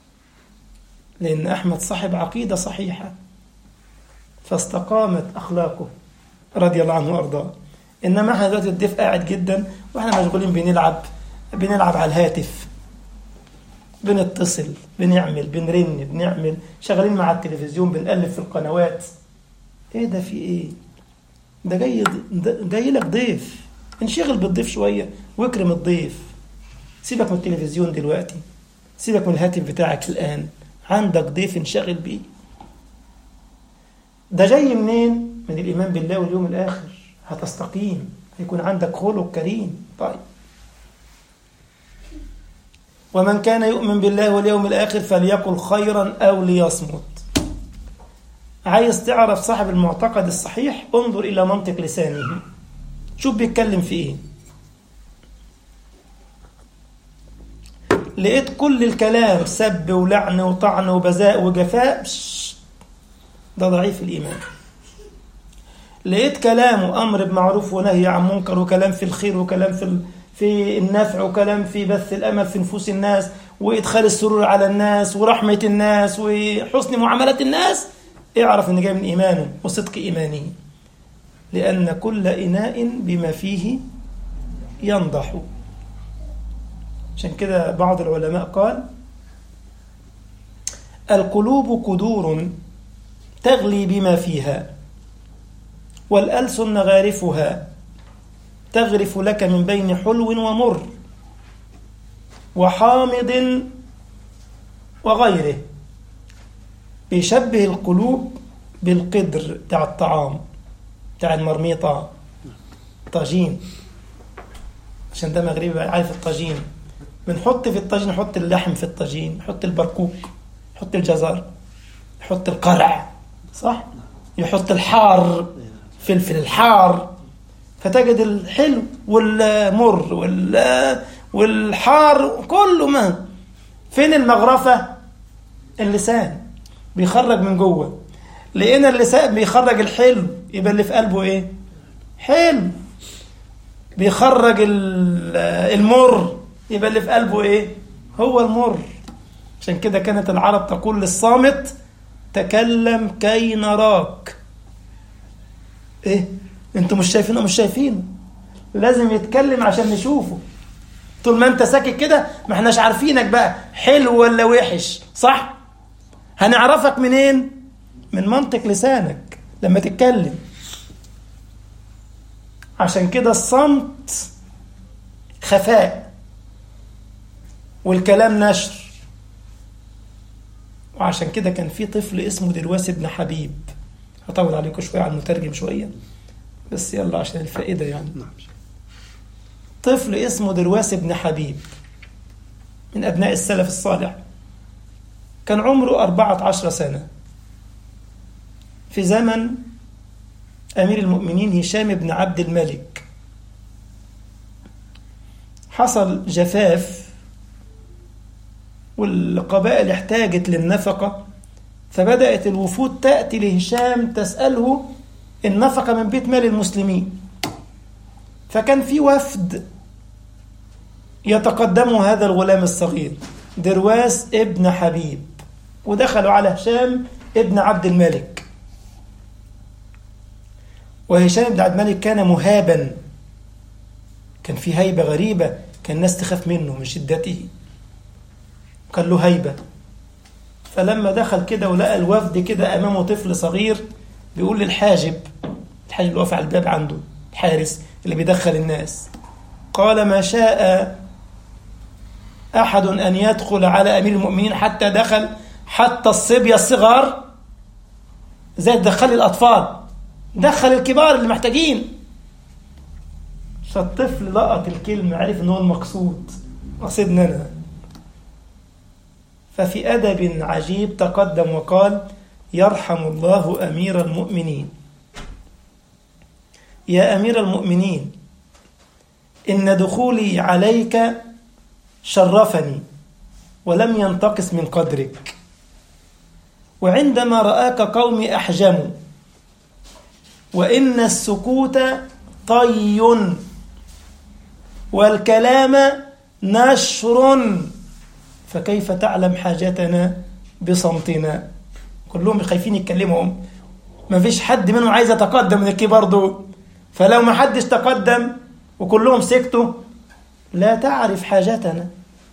Speaker 1: لأن أحمد صاحب عقيدة صحيحة فاستقامت أخلاقه رضي الله عنه وأرضاه. إنما احنا دلوقتي الضيف قاعد جدا وإحنا مشغولين بنلعب بنلعب على الهاتف، بنتصل، بنعمل، بنرن، بنعمل، شغالين مع التلفزيون، بنقلب في القنوات. إيه ده؟ في إيه؟ ده جاي جاي لك ضيف، انشغل بالضيف شوية واكرم الضيف. سيبك من التلفزيون دلوقتي، سيبك من الهاتف بتاعك الآن، عندك ضيف انشغل بيه. ده جاي منين؟ من الإيمان بالله واليوم الآخر. هتستقيم، هيكون عندك خلق كريم. طيب، ومن كان يؤمن بالله واليوم الآخر فليقل خيرا أو ليصمت. عايز تعرف صاحب المعتقد الصحيح؟ انظر إلى منطق لسانه، شوف بيتكلم في إيه. لقيت كل الكلام سب ولعن وطعن وبذاء وجفاء، ده ضعيف الإيمان. لقيت كلامه أمر بمعروف ونهي عن منكر، وكلام في الخير، وكلام في في النفع، وكلام في بث الأمل في نفوس الناس، وإدخال السرور على الناس، ورحمة الناس، وحسن معاملة الناس، اعرف إن جاي من إيمانه وصدق إيمانه. لأن كل إناء بما فيه ينضح. عشان كده بعض العلماء قال: القلوب قدور تغلي بما فيها، والألسن غارفها تغرف لك من بين حلو ومر وحامض وغيره. بيشبه القلوب بالقدر بتاع الطعام، بتاع المرميطة، طاجين، عشان ده مغربي عارف الطاجين. بنحط في الطاجين، نحط اللحم في الطاجين، نحط البركوك، نحط الجزر، نحط القرع، صح؟ يحط الحار، فلفل الحار، فتجد الحلو والمر والحار كله. ما فين المغرفة؟ اللسان بيخرج من جوه. لقينا اللسان بيخرج الحلو، يبقى اللي في قلبه ايه؟ حلو. بيخرج المر، يبقى اللي في قلبه ايه؟ هو المر. عشان كده كانت العرب تقول للصامت: تكلم كي نراك. ايه؟ انتوا مش شايفينه؟ مش شايفينه، لازم يتكلم عشان نشوفه. طول ما انت ساكت كده ما احناش عارفينك بقى حلو ولا وحش، صح؟ هنعرفك منين؟ من منطق لسانك لما تتكلم. عشان كده الصمت خفاء والكلام نشر. وعشان كده كان في طفل اسمه درواس بن حبيب. هطول عليكم شوية على المترجم شوية بس يلا عشان الفائدة يعني. طفل اسمه درواس بن حبيب من أبناء السلف الصالح، كان عمره أربعة عشر سنة في زمن أمير المؤمنين هشام بن عبد الملك. حصل جفاف والقبائل احتاجت للنفقة، فبدأت الوفود تأتي لهشام تسأله النفقة من بيت مال المسلمين. فكان في وفد يتقدمه هذا الغلام الصغير درواس ابن حبيب، ودخلوا على هشام ابن عبد الملك. وهشام ابن عبد الملك كان مهابا، كان في هيبة غريبة، كان الناس تخاف منه من شدته، كان له هيبة. فلما دخل كده ولقى الوفد كده أمامه طفل صغير، بيقول للحاجب، الحاجب اللي واقف على الباب عنده، الحارس اللي بيدخل الناس، قال: ما شاء أحد أن يدخل على أمير المؤمنين حتى دخل حتى الصبية الصغار، زي دخل الأطفال، دخل الكبار اللي محتاجين. فالطفل لقط الكلمة، عرف أنه المقصود، قصدنا أنا. ففي أدب عجيب تقدم وقال: يرحم الله أمير المؤمنين. يا أمير المؤمنين، إن دخولي عليك شرفني ولم ينتقص من قدرك، وعندما رآك قومي أحجموا، وإن السكوت طي والكلام نشر، فكيف تعلم حاجتنا بصمتنا. كلهم خايفين يتكلموا، ما فيش حد منهم عايز يتقدم من الكبار دول. فلو ما حدش تقدم وكلهم سكتوا لا تعرف حاجتنا.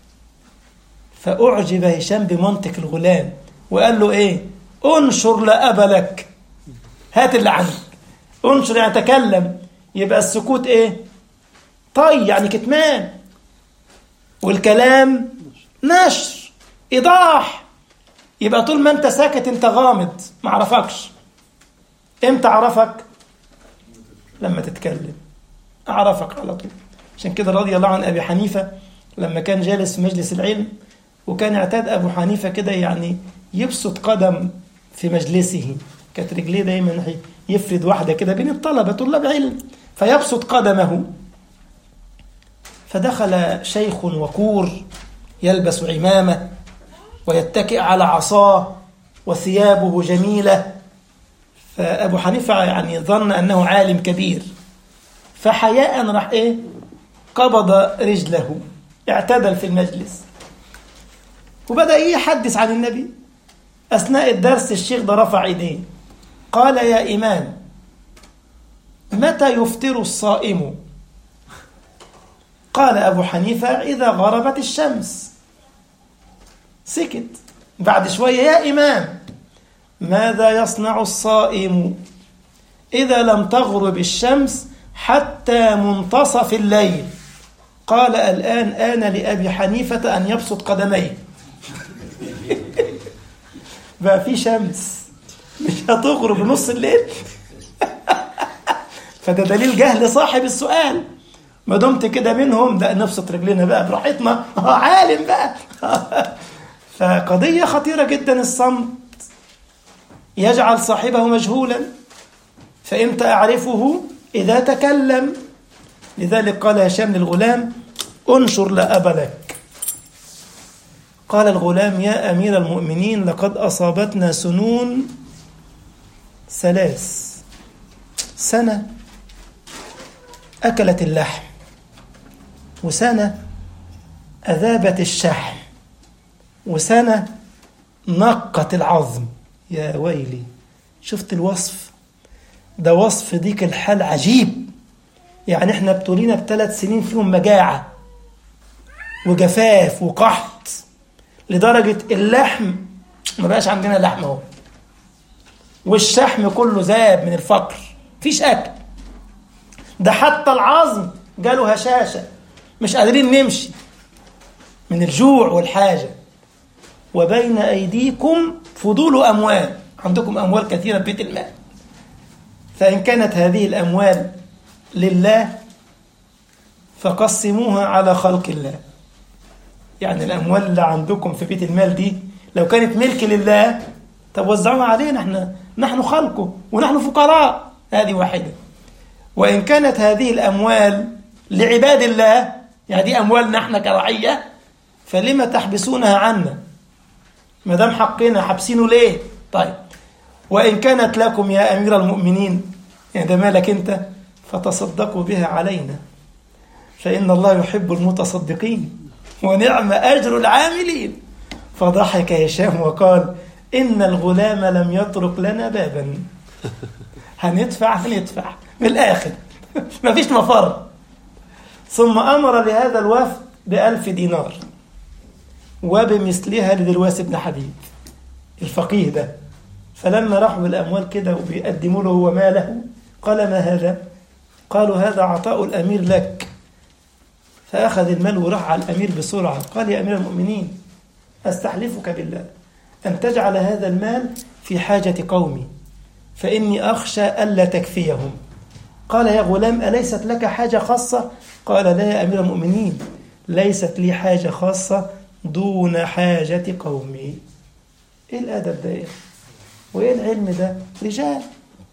Speaker 1: فأعجب هشام بمنطق الغلام وقال له ايه؟ انشر لا أبا لك، هات اللي عندك. انشر يعني تكلم، يبقى السكوت ايه؟ طي يعني كتمان، والكلام نشر إيضاح. يبقى طول ما انت ساكت انت غامض، ما عرفكش. امتى عرفك؟ لما تتكلم أعرفك على طول. عشان كده رضي الله عن أبي حنيفة لما كان جالس في مجلس العلم، وكان اعتاد أبو حنيفة كده يعني يبسط قدم في مجلسه، كانت رجليه دايما يفرد واحدة كده بين الطلبة طلاب علم فيبسط قدمه. فدخل شيخ وقور يلبس عمامة ويتكئ على عصاه وثيابه جميلة، فأبو حنيفة يعني ظن أنه عالم كبير، فحياء راح إيه؟ قبض رجله، اعتدل في المجلس وبدأ يحدث عن النبي. أثناء الدرس الشيخ ده رفع إيديه قال: يا إمام، متى يفطر الصائم؟ قال أبو حنيفة: إذا غربت الشمس. سكت. بعد شوية: يا إمام، ماذا يصنع الصائم إذا لم تغرب الشمس حتى منتصف الليل؟ قال: الآن آن لأبي حنيفة أن يبسط قدميه. بقى في شمس مش هتغرب نص الليل. فده دليل جهل صاحب السؤال. ما دمت كده منهم ده نبسط رجلنا بقى براحتنا، عالم بقى. فقضية خطيرة جدا. الصمت يجعل صاحبه مجهولا، فإمتى أعرفه؟ إذا تكلم. لذلك قال هشام للغلام: انشر لا أبا لك. قال الغلام: يا أمير المؤمنين، لقد أصابتنا سنون ثلاث. سنة أكلت اللحم، وسنة أذابت الشحم، وسنة نقت العظم. يا ويلي، شفت الوصف ده؟ وصف ديك الحال عجيب. يعني احنا ابتلينا بثلاث سنين فيهم مجاعة وجفاف وقحط، لدرجة اللحم ما بقاش عندنا لحم اهو، والشحم كله ذاب من الفقر، مفيش أكل. ده حتى العظم جاله هشاشة، مش قادرين نمشي من الجوع والحاجة. وبين أيديكم فضول أموال، عندكم أموال كثيرة في بيت المال، فإن كانت هذه الأموال لله فقسموها على خلق الله. يعني الأموال اللي عندكم في بيت المال دي لو كانت ملك لله طب وزعوها علينا، احنا نحن خلقه ونحن فقراء. هذه واحدة. وإن كانت هذه الأموال لعباد الله، يعني دي أموالنا احنا كرعية، فلما تحبسونها عنا؟ ما دام حقنا حبسينه ليه؟ طيب، وإن كانت لكم يا أمير المؤمنين، يعني ده مالك أنت، فتصدقوا بها علينا، فإن الله يحب المتصدقين ونعم أجر العاملين. فضحك هشام وقال: إن الغلام لم يترك لنا بابا. هندفع هندفع من الآخر، ما فيش مفر. ثم أمر لهذا الوفد بألف دينار وبمثلها لدلواس بن حبيب الفقيه ده. فلما راحوا بالأموال كده وبيقدموا له هو ماله، قال: ما هذا؟ قالوا: هذا عطاء الأمير لك. فأخذ المال وراح على الأمير بسرعة. قال: يا أمير المؤمنين، أستحلفك بالله أن تجعل هذا المال في حاجة قومي، فإني أخشى ألا تكفيهم. قال: يا غلام، أليست لك حاجة خاصة؟ قال: لا يا أمير المؤمنين، ليست لي حاجة خاصة دون حاجة قومي. إيه الأدب ده؟ إيه؟ وإيه العلم ده؟ رجال.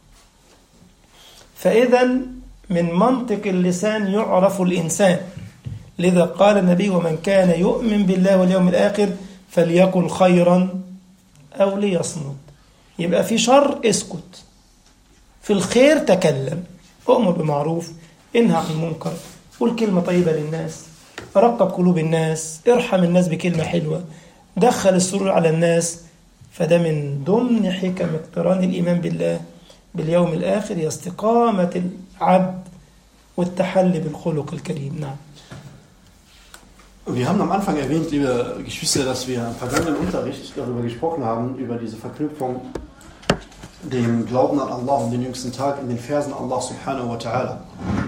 Speaker 1: فإذا من منطق اللسان يعرف الإنسان. لذا قال النبي: ومن كان يؤمن بالله واليوم الآخر فليقل خيرا أو ليصمت. يبقى في شر اسكت، في الخير تكلم، أؤمر بمعروف، انهى عن المنكر، قل كلمة طيبة للناس، رقب قلوب الناس، ارحم الناس بكلمة حلوة، دخل السرور على الناس، فده من ضمن حكم اقتران الإيمان بالله باليوم الآخر هي استقامة العبد والتحلي بالخلق الكريم. نعم.
Speaker 2: Wir haben am Anfang erwähnt, liebe Geschwister, dass wir im vergangenen Unterricht darüber gesprochen haben, über diese Verknüpfung dem Glauben an Allah und den jüngsten Tag in den Versen Allah subhanahu wa ta'ala.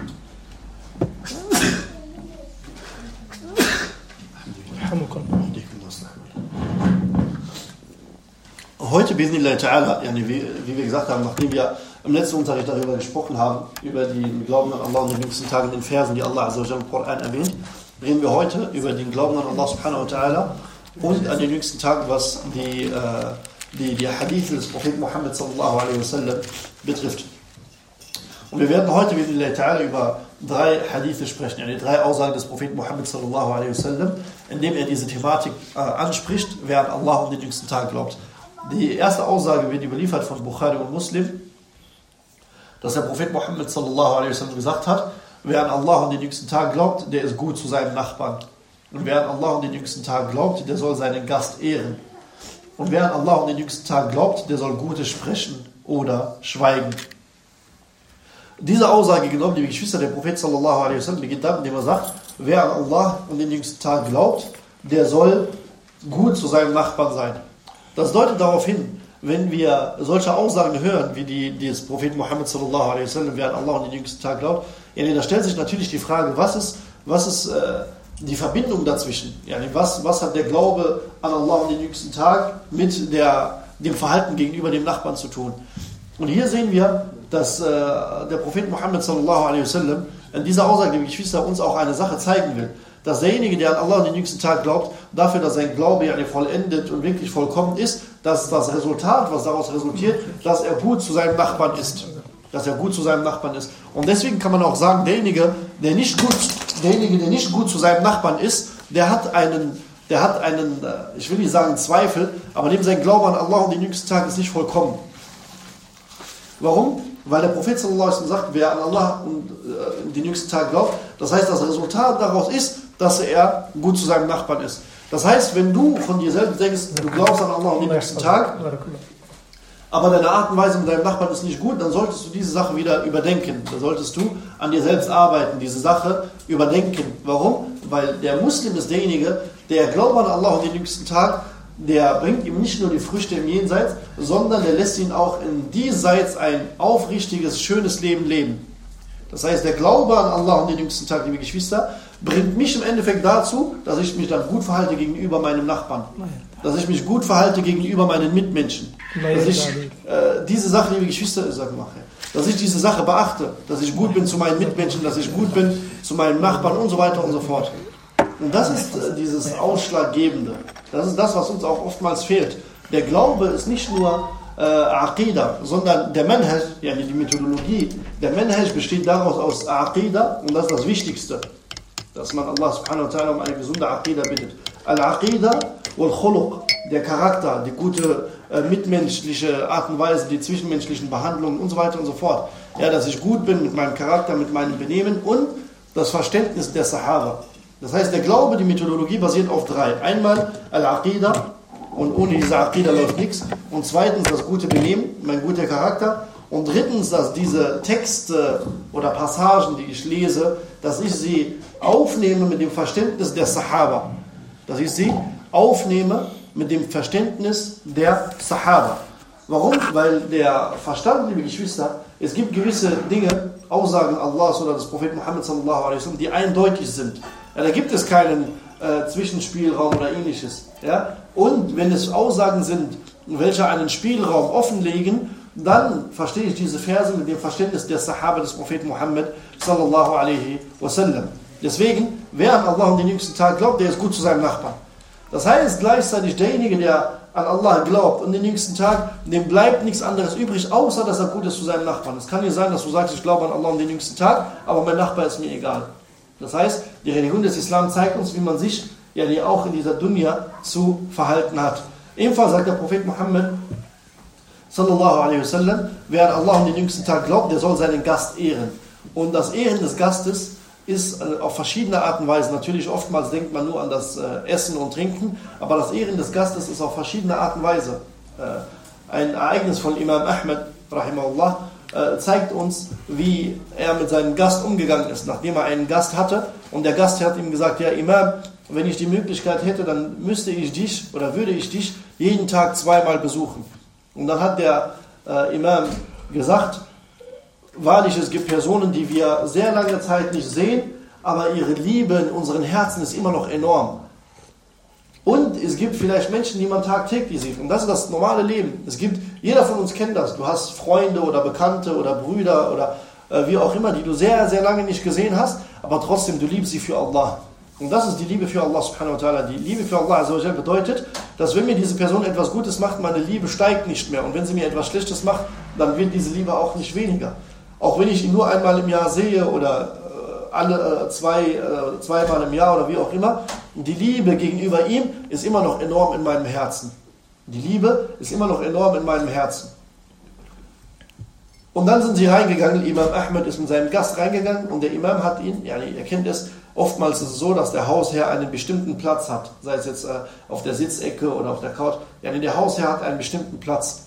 Speaker 2: Heute, bismillah ta'ala, wie wir gesagt haben, nachdem wir im letzten Unterricht darüber gesprochen haben, über den Glauben an Allah und den jüngsten Tag in den Versen, die Allah azza wa jalla im Koran erwähnt, reden wir heute über den Glauben an Allah subhanahu wa ta'ala und an den jüngsten Tag, was die, äh, die, die Hadith des Propheten Muhammad sallallahu alaihi wasallam betrifft. Und wir werden heute mit Allah ta'ala über drei Hadithe sprechen, also drei Aussagen des Propheten Muhammad sallallahu alaihi wasallam, indem er diese Thematik äh, anspricht, wer an Allah und den jüngsten Tag glaubt. Die erste Aussage wird überliefert von Bukhari und Muslim, dass der Prophet Muhammad sallallahu alaihi wasallam gesagt hat, wer an Allah und den jüngsten Tag glaubt, der ist gut zu seinem Nachbarn. Und wer an Allah und den jüngsten Tag glaubt, der soll seinen Gast ehren. Und wer an Allah und den jüngsten Tag glaubt, der soll Gutes sprechen oder schweigen. Diese Aussage genommen, die Geschwister, der Prophet sallallahu alaihi wasallam beginnt damit, indem er sagt, wer an Allah und den jüngsten Tag glaubt, der soll gut zu seinem Nachbarn sein. Das deutet darauf hin, wenn wir solche Aussagen hören, wie die, die des Propheten Muhammad sallallahu alaihi wasallam, wer an Allah und den jüngsten Tag glaubt, ja, da stellt sich natürlich die Frage, was ist, was ist äh, die Verbindung dazwischen? Ja, was, was hat der Glaube an Allah und den jüngsten Tag mit der, dem Verhalten gegenüber dem Nachbarn zu tun? Und hier sehen wir, dass äh, der Prophet Muhammad sallallahu alaihi wasallam in dieser Aussage, die Geschwister, uns auch eine Sache zeigen will, dass derjenige, der an Allah und den jüngsten Tag glaubt, dafür, dass sein Glaube ja vollendet und wirklich vollkommen ist, dass das Resultat, was daraus resultiert, dass er gut zu seinem Nachbarn ist. Dass er gut zu seinem Nachbarn ist. Und deswegen kann man auch sagen, derjenige, der nicht gut, derjenige, der nicht gut zu seinem Nachbarn ist, der hat einen, der hat einen, ich will nicht sagen Zweifel, aber dem sein Glaube an Allah und den jüngsten Tag ist nicht vollkommen. Warum? Weil der Prophet sallallahu alaihi wasallam sagt, wer an Allah und äh, den jüngsten Tag glaubt, das heißt, das Resultat daraus ist, dass er gut zu seinem Nachbarn ist. Das heißt, wenn du von dir selbst denkst, du glaubst an Allah und den jüngsten Tag, aber deine Art und Weise mit deinem Nachbarn ist nicht gut, dann solltest du diese Sache wieder überdenken. Da solltest du an dir selbst arbeiten, diese Sache überdenken. Warum? Weil der Muslim ist derjenige, der glaubt an Allah und den jüngsten Tag, der bringt ihm nicht nur die Früchte im Jenseits, sondern der lässt ihn auch in diesseits ein aufrichtiges, schönes Leben leben. Das heißt, der Glaube an Allah und den jüngsten Tag, liebe Geschwister, bringt mich im Endeffekt dazu, dass ich mich dann gut verhalte gegenüber meinem Nachbarn. Dass ich mich gut verhalte gegenüber meinen Mitmenschen. Dass ich äh, diese Sache, liebe Geschwister, ich sage, mache, dass ich diese Sache beachte. Dass ich gut bin zu meinen Mitmenschen, dass ich gut bin zu meinen Nachbarn und so weiter und so fort. Und das ist äh, dieses Ausschlaggebende. Das ist das, was uns auch oftmals fehlt. Der Glaube ist nicht nur äh, Aqida, sondern der Manhaj, ja, die Methodologie, der Manhaj besteht daraus aus Aqida und das ist das Wichtigste. Dass man Allah subhanahu wa ta'ala um eine gesunde Aqida bittet. Al-Aqida wal Khuluq, der Charakter, die gute äh, mitmenschliche Art und Weise, die zwischenmenschlichen Behandlungen und so weiter und so fort. Ja, dass ich gut bin mit meinem Charakter, mit meinem Benehmen und das Verständnis der Sahaba. Das heißt, der Glaube, die Methodologie basiert auf drei. Einmal Al-Aqida, und ohne diese Aqida läuft nichts. Und zweitens das gute Benehmen, mein guter Charakter. Und drittens, dass diese Texte oder Passagen, die ich lese, dass ich sie aufnehme mit dem Verständnis der Sahaba. Dass ich sie aufnehme mit dem Verständnis der Sahaba. Warum? Weil der Verstand, liebe Geschwister, es gibt gewisse Dinge, Aussagen Allahs oder des Propheten Muhammad sallallahu alaihi wasallam, die eindeutig sind. Ja, da gibt es keinen äh, Zwischenspielraum oder ähnliches. Ja? Und wenn es Aussagen sind, welche einen Spielraum offenlegen, dann verstehe ich diese Verse mit dem Verständnis der Sahaba des Propheten Muhammad sallallahu alaihi wasallam. Deswegen, wer an Allah und den jüngsten Tag glaubt, der ist gut zu seinem Nachbarn. Das heißt gleichzeitig, derjenige, der an Allah glaubt und den jüngsten Tag, dem bleibt nichts anderes übrig, außer dass er gut ist zu seinem Nachbarn. Es kann nicht sein, dass du sagst, ich glaube an Allah und den jüngsten Tag, aber mein Nachbar ist mir egal. Das heißt, die Religion des Islam zeigt uns, wie man sich ja auch in dieser Dunya zu verhalten hat. Ebenfalls sagt der Prophet Muhammad sallallahu alaihi wasallam, wer an Allah und den jüngsten Tag glaubt, der soll seinen Gast ehren. Und das Ehren des Gastes ist auf verschiedene Arten und Weisen. Natürlich oftmals denkt man nur an das Essen und Trinken, aber das Ehren des Gastes ist auf verschiedene Arten und Weise. ein Ereignis von Imam Ahmed, rahimahullah, zeigt uns, wie er mit seinem Gast umgegangen ist, nachdem er einen Gast hatte. Und der Gast hat ihm gesagt, ja Imam, wenn ich die Möglichkeit hätte, dann müsste ich dich oder würde ich dich jeden Tag zweimal besuchen. Und dann hat der äh, Imam gesagt, wahrlich, es gibt Personen, die wir sehr lange Zeit nicht sehen, aber ihre Liebe in unseren Herzen ist immer noch enorm. Und es gibt vielleicht Menschen, die man tagtäglich sieht. Und das ist das normale Leben. Es gibt, jeder von uns kennt das. Du hast Freunde oder Bekannte oder Brüder oder äh, wie auch immer, die du sehr, sehr lange nicht gesehen hast, aber trotzdem, du liebst sie für Allah. Und das ist die Liebe für Allah subhanahu wa ta'ala. Die Liebe für Allah azza wa jalla bedeutet, dass wenn mir diese Person etwas Gutes macht, meine Liebe steigt nicht mehr. Und wenn sie mir etwas Schlechtes macht, dann wird diese Liebe auch nicht weniger. Auch wenn ich ihn nur einmal im Jahr sehe oder alle äh, zwei, äh, zweimal im Jahr oder wie auch immer, die Liebe gegenüber ihm ist immer noch enorm in meinem Herzen. Die Liebe ist immer noch enorm in meinem Herzen. Und dann sind sie reingegangen, Imam Ahmed ist mit seinem Gast reingegangen und der Imam hat ihn, ja, ihr kennt es, oftmals ist es so, dass der Hausherr einen bestimmten Platz hat, sei es jetzt äh, auf der Sitzecke oder auf der Couch, ja, der Hausherr hat einen bestimmten Platz.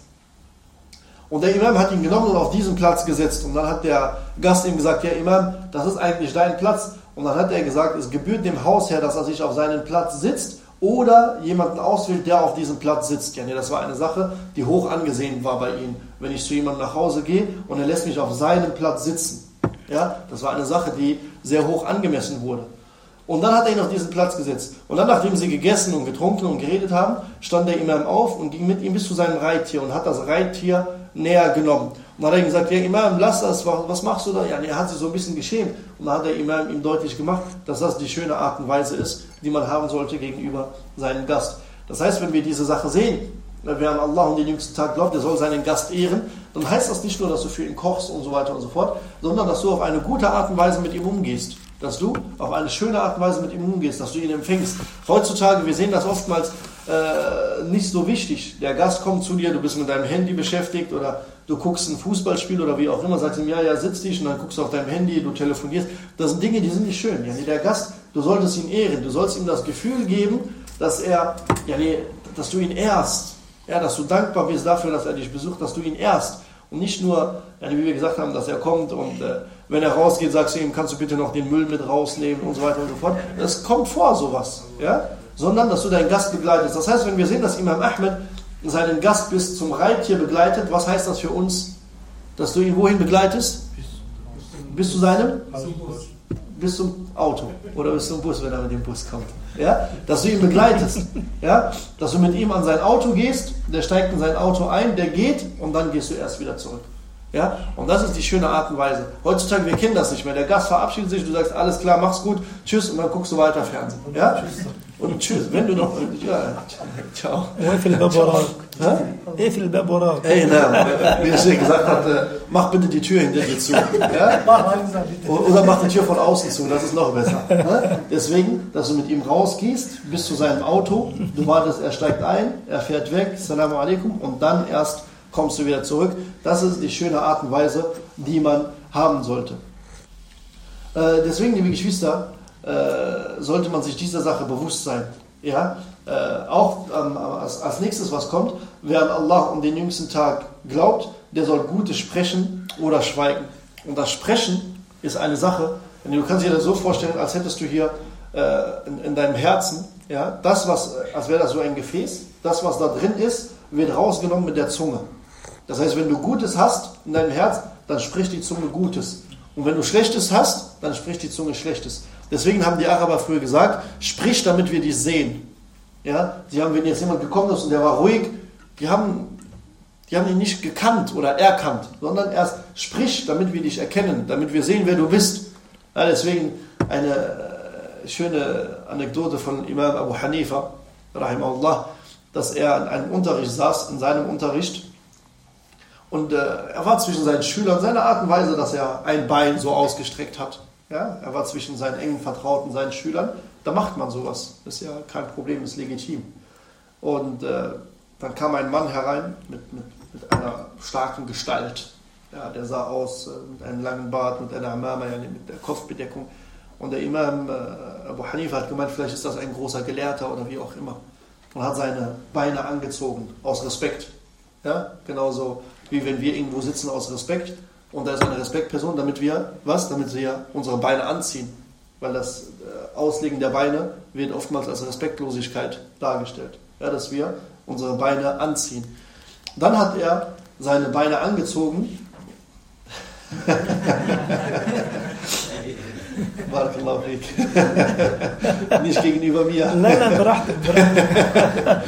Speaker 2: Und der Imam hat ihn genommen und auf diesen Platz gesetzt. Und dann hat der Gast ihm gesagt, ja Imam, das ist eigentlich dein Platz. Und dann hat er gesagt, es gebührt dem Hausherr, dass er sich auf seinen Platz sitzt oder jemanden auswählt, der auf diesem Platz sitzt. Ja, nee, das war eine Sache, die hoch angesehen war bei ihm. Wenn ich zu jemandem nach Hause gehe und er lässt mich auf seinem Platz sitzen. Ja, das war eine Sache, die sehr hoch angemessen wurde. Und dann hat er ihn auf diesen Platz gesetzt. Und dann, nachdem sie gegessen und getrunken und geredet haben, stand der Imam auf und ging mit ihm bis zu seinem Reittier und hat das Reittier näher genommen. Und dann hat er ihm gesagt, ja Imam, lass das, was machst du da? Ja, er hat sich so ein bisschen geschämt. Und dann hat der Imam ihm deutlich gemacht, dass das die schöne Art und Weise ist, die man haben sollte gegenüber seinem Gast. Das heißt, wenn wir diese Sache sehen, wer an Allah und den jüngsten Tag glaubt, der soll seinen Gast ehren, dann heißt das nicht nur, dass du für ihn kochst und so weiter und so fort, sondern dass du auf eine gute Art und Weise mit ihm umgehst. Dass du auf eine schöne Art und Weise mit ihm umgehst, dass du ihn empfängst. Heutzutage, wir sehen das oftmals äh, nicht so wichtig. Der Gast kommt zu dir, du bist mit deinem Handy beschäftigt oder du guckst ein Fußballspiel oder wie auch immer, sagst ihm, ja, ja, sitz dich und dann guckst du auf deinem Handy, du telefonierst. Das sind Dinge, die sind nicht schön. Ja, nee, der Gast, du solltest ihn ehren, du sollst ihm das Gefühl geben, dass er, ja, nee, dass du ihn ehrst. Ja, dass du dankbar bist dafür, dass er dich besucht, dass du ihn ehrst. Und nicht nur, ja, wie wir gesagt haben, dass er kommt und äh, wenn er rausgeht, sagst du ihm, kannst du bitte noch den Müll mit rausnehmen und so weiter und so fort. Das kommt vor, sowas. Ja? Sondern, dass du deinen Gast begleitest. Das heißt, wenn wir sehen, dass Imam Ahmed seinen Gast bis zum Reittier begleitet, was heißt das für uns? Dass du ihn wohin begleitest? Bis zu seinem? Bis zum Auto. Oder bis zum Bus, wenn er mit dem Bus kommt. Ja? Dass du ihn begleitest. Ja? Dass du mit ihm an sein Auto gehst, der steigt in sein Auto ein, der geht und dann gehst du erst wieder zurück. Ja? Und das ist die schöne Art und Weise. Heutzutage, wir kennen das nicht mehr. Der Gast verabschiedet sich, du sagst, alles klar, mach's gut, tschüss, und dann guckst du weiter Fernsehen. Ja? Und tschüss, wenn du noch... Ja, ciao. Ey, na, wie er schon gesagt hat, äh, mach bitte die Tür hinter dir zu. Ja? Oder mach die Tür von außen zu, das ist noch besser. Ja? Deswegen, dass du mit ihm rausgehst, bis zu seinem Auto, du wartest, er steigt ein, er fährt weg, Assalamu alaikum, und dann erst kommst du wieder zurück. Das ist die schöne Art und Weise, die man haben sollte. Äh, deswegen, liebe Geschwister, äh, sollte man sich dieser Sache bewusst sein. Ja? Äh, auch ähm, als, als nächstes, was kommt, wer an Allah und den jüngsten Tag glaubt, der soll Gutes sprechen oder schweigen. Und das Sprechen ist eine Sache, du kannst dir das so vorstellen, als hättest du hier äh, in, in deinem Herzen, ja, das, was, als wäre das so ein Gefäß, das, was da drin ist, wird rausgenommen mit der Zunge. Das heißt, wenn du Gutes hast in deinem Herz, dann spricht die Zunge Gutes. Und wenn du Schlechtes hast, dann spricht die Zunge Schlechtes. Deswegen haben die Araber früher gesagt, sprich, damit wir dich sehen. Ja, die haben, wenn jetzt jemand gekommen ist und der war ruhig, die haben, die haben ihn nicht gekannt oder erkannt, sondern erst sprich, damit wir dich erkennen, damit wir sehen, wer du bist. Ja, deswegen eine äh, schöne Anekdote von Imam Abu Hanifa, rahimahullah, dass er in einem Unterricht saß, in seinem Unterricht, und äh, er war zwischen seinen Schülern, seine Art und Weise, dass er ein Bein so ausgestreckt hat. Ja, er war zwischen seinen engen Vertrauten, seinen Schülern. Da macht man sowas. Das ist ja kein Problem, ist legitim. Und äh, dann kam ein Mann herein mit, mit, mit einer starken Gestalt. Ja, der sah aus äh, mit einem langen Bart, mit einer Amama, ja, mit der Kopfbedeckung. Und der Imam äh, Abu Hanifa hat gemeint, vielleicht ist das ein großer Gelehrter oder wie auch immer. Und hat seine Beine angezogen, aus Respekt. Ja, genauso wie wenn wir irgendwo sitzen aus Respekt und da ist eine Respektperson, damit wir, was? Damit wir unsere Beine anziehen. Weil das äh, Auslegen der Beine wird oftmals als Respektlosigkeit dargestellt. Ja, dass wir unsere Beine anziehen. Dann hat er seine Beine angezogen. Barakallahu fik. Nicht gegenüber mir.
Speaker 1: Nein, nein, براحتك براحتك.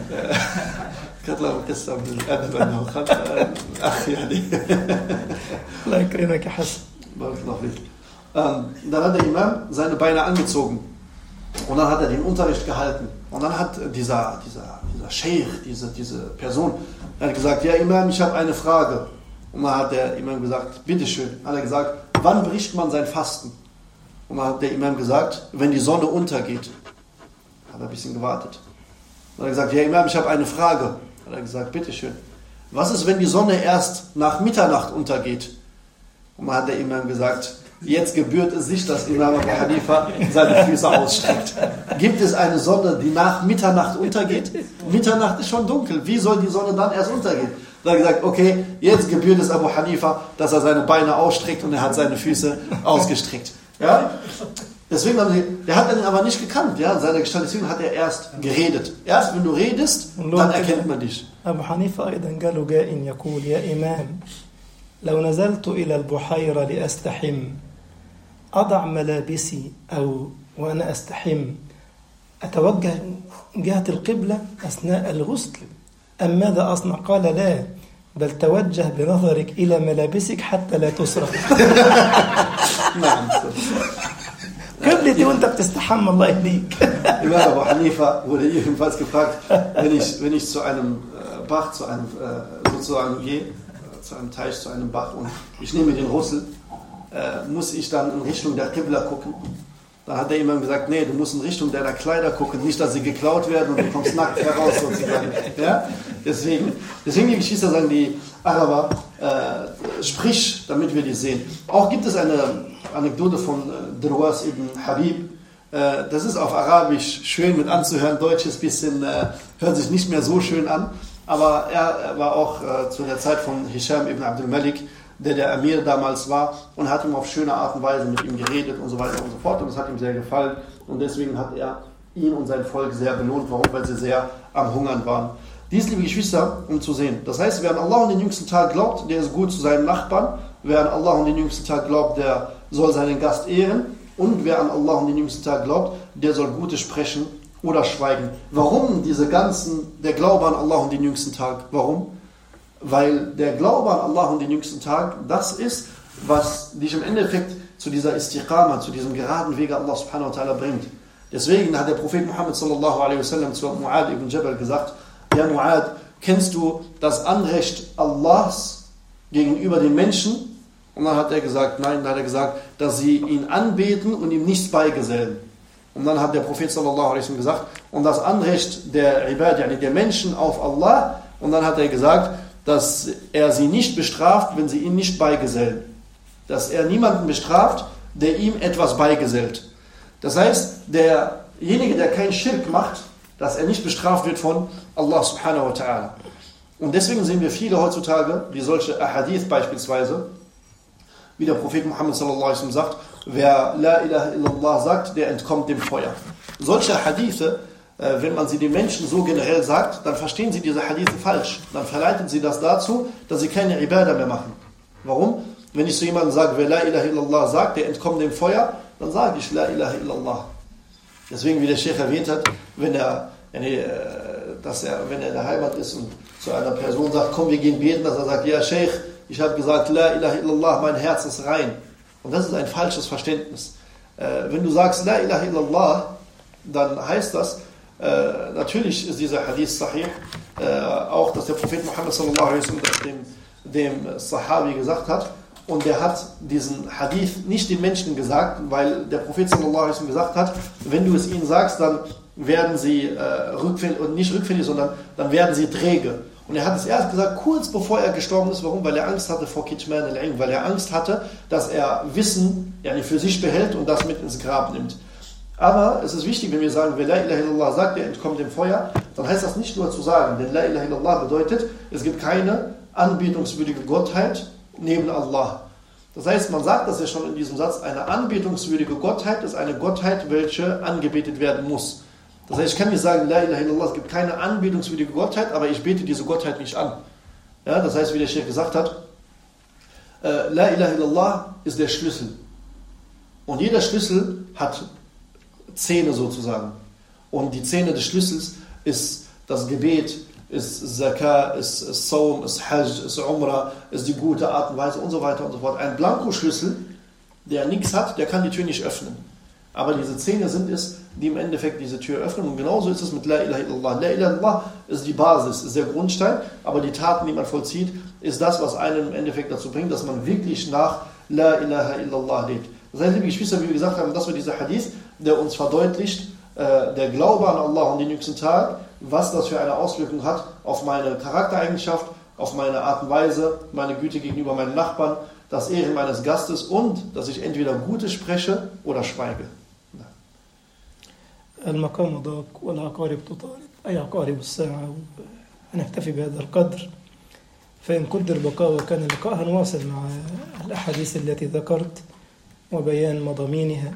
Speaker 2: كانت له قصة من الأدب أنه خد أخ يعني.
Speaker 1: الله يكرمك يا حسن.
Speaker 2: Barakallahu fik. Ähm, dann hat der Imam seine Beine angezogen und dann hat er den Unterricht gehalten und dann hat dieser, dieser, dieser Sheikh, diese, diese Person, er hat gesagt, ja Imam, ich habe eine Frage. Und dann hat der Imam gesagt, bitteschön. Dann hat er gesagt, wann bricht man sein Fasten? Und dann hat der Imam gesagt, wenn die Sonne untergeht. Hat er ein bisschen gewartet. Dann hat er gesagt, ja Imam, ich habe eine Frage. Hat er gesagt, bitteschön. Was ist, wenn die Sonne erst nach Mitternacht untergeht? Und dann hat der Imam gesagt, jetzt gebührt es sich, dass Imam Abu Hanifa seine Füße ausstreckt. Gibt es eine Sonne, die nach Mitternacht untergeht? Mitternacht ist schon dunkel. Wie soll die Sonne dann erst untergehen? Dann hat er gesagt, okay, jetzt gebührt es Abu Hanifa, dass er seine Beine ausstreckt und er hat seine Füße ausgestreckt. Ja? Deswegen haben sie, der hat ihn aber nicht gekannt. Ja? In seiner Gestalt, deswegen hat er erst geredet. Erst wenn du redest, dann erkennt man dich.
Speaker 1: أبو حنيفة أيضا قالوا جاء يقول يا إمام لو نزلت إلى البحيرة لأستحم أضع ملابسي أو وأنا أستحم أتوجه جهة القبلة أثناء الغسل أم ماذا أصنع؟ قال لا بل توجه بنظرك إلى ملابسك حتى لا تسرف.
Speaker 2: نعم.
Speaker 1: قبلتي وأنت بتستحمى الله يهديك.
Speaker 2: Imam Abu Hanifa wurde ebenfalls gefragt, wenn ich, wenn ich zu einem Bach, zu einem, sozusagen gehe, zu einem Teich, zu einem Bach und ich nehme den Russel, äh, muss ich dann in Richtung der Qibla gucken. Dann hat der Imam gesagt, nee, du musst in Richtung deiner Kleider gucken, nicht, dass sie geklaut werden und du kommst nackt heraus sozusagen. Ja? Deswegen, deswegen die Geschwister sagen, die Araber, äh, sprich, damit wir die sehen. Auch gibt es eine Anekdote von äh, Dirwas ibn Habib. Äh, das ist auf Arabisch schön mit anzuhören, Deutsch ist ein bisschen, äh, hört sich nicht mehr so schön an. Aber er, er war auch äh, zu der Zeit von Hisham ibn Abdul Malik, der der Amir damals war, und hat ihm auf schöne Art und Weise mit ihm geredet und so weiter und so fort. Und das hat ihm sehr gefallen. Und deswegen hat er ihn und sein Volk sehr belohnt. Warum? Weil sie sehr am Hungern waren. Dies, liebe Geschwister, um zu sehen. Das heißt, wer an Allah und den jüngsten Tag glaubt, der ist gut zu seinen Nachbarn. Wer an Allah und den jüngsten Tag glaubt, der soll seinen Gast ehren. Und wer an Allah und den jüngsten Tag glaubt, der soll Gutes sprechen oder schweigen. Warum diese ganzen, der Glaube an Allah und den jüngsten Tag? Warum? Weil der Glaube an Allah und den jüngsten Tag, das ist, was dich im Endeffekt zu dieser Istiqama, zu diesem geraden Wege Allah subhanahu wa ta'ala bringt. Deswegen hat der Prophet Muhammad sallallahu alaihi wasallam zu Mu'ad ibn Jabal gesagt, ja Mu'ad, kennst du das Anrecht Allahs gegenüber den Menschen? Und dann hat er gesagt, nein, dann hat er gesagt, dass sie ihn anbeten und ihm nichts beigesellen. Und dann hat der Prophet sallallahu alaihi wasallam gesagt, und das Anrecht der Ibad, yani der Menschen auf Allah, und dann hat er gesagt, dass er sie nicht bestraft, wenn sie ihn nicht beigesellen. Dass er niemanden bestraft, der ihm etwas beigesellt. Das heißt, derjenige, der keinen Schirk macht, dass er nicht bestraft wird von Allah subhanahu wa ta'ala. Und deswegen sehen wir viele heutzutage, wie solche Ahadith beispielsweise, wie der Prophet Muhammad sallallahu alaihi wasallam sagt, wer La ilaha illallah sagt, der entkommt dem Feuer. Solche Hadithe, wenn man sie den Menschen so generell sagt, dann verstehen sie diese Hadithe falsch. Dann verleitet sie das dazu, dass sie keine Ibadah mehr machen. Warum? Wenn ich zu jemandem sage, wer La ilaha illallah sagt, der entkommt dem Feuer, dann sage ich La ilaha illallah. Deswegen, wie der Sheikh erwähnt hat, wenn er, dass er, wenn er in der Heimat ist und zu einer Person sagt, komm, wir gehen beten, dass er sagt, ja Sheikh, ich habe gesagt, La ilaha illallah, mein Herz ist rein. Und das ist ein falsches Verständnis. Wenn du sagst La ilaha illallah, dann heißt das, Äh, natürlich ist dieser Hadith sahih, äh, auch dass der Prophet Muhammad sallallahu alaihi wasallam dem, dem Sahabi gesagt hat, und der hat diesen Hadith nicht den Menschen gesagt, weil der Prophet sallallahu alaihi wasallam gesagt hat, wenn du es ihnen sagst, dann werden sie äh, rückfällig, und nicht rückfällig, sondern dann werden sie träge. Und er hat es erst gesagt, kurz bevor er gestorben ist. Warum? Weil er Angst hatte vor Kitman al-Ilm, weil er Angst hatte, dass er Wissen yani für sich behält und das mit ins Grab nimmt. Aber es ist wichtig, wenn wir sagen, wer La ilaha illallah sagt, der entkommt dem Feuer, dann heißt das nicht nur zu sagen, denn La ilaha illallah bedeutet, es gibt keine anbetungswürdige Gottheit neben Allah. Das heißt, man sagt das ja schon in diesem Satz, eine anbetungswürdige Gottheit ist eine Gottheit, welche angebetet werden muss. Das heißt, ich kann nicht sagen, La ilaha illallah, es gibt keine anbetungswürdige Gottheit, aber ich bete diese Gottheit nicht an. Ja, das heißt, wie der Sheikh gesagt hat, äh, La ilaha illallah ist der Schlüssel. Und jeder Schlüssel hat Zähne sozusagen. Und die Zähne des Schlüssels ist das Gebet, ist Zakah, ist Saum, ist Hajj, ist Umrah, ist die gute Art und Weise und so weiter und so fort. Ein Blankoschlüssel, der nichts hat, der kann die Tür nicht öffnen. Aber diese Zähne sind es, die im Endeffekt diese Tür öffnen. Und genauso ist es mit La ilaha illallah. La ilaha illallah ist die Basis, ist der Grundstein, aber die Taten, die man vollzieht, ist das, was einen im Endeffekt dazu bringt, dass man wirklich nach La ilaha illallah lebt. Das heißt, liebe Geschwister, wie wir gesagt haben, das war dieser Hadith, der uns verdeutlicht, äh, der Glaube an Allah und den jüngsten Tag, was das für eine Auswirkung hat auf meine Charaktereigenschaft, auf meine Art und Weise, meine Güte gegenüber meinen Nachbarn, das Ehren meines Gastes und, dass ich entweder Gutes spreche oder schweige.
Speaker 1: المقام ضاق والعقارب تطارد أي عقارب الساعة. هنكتفي بهذا القدر، فإن قدر بقاء وكان اللقاء هنواصل مع الأحاديث التي ذكرت وبيان مضامينها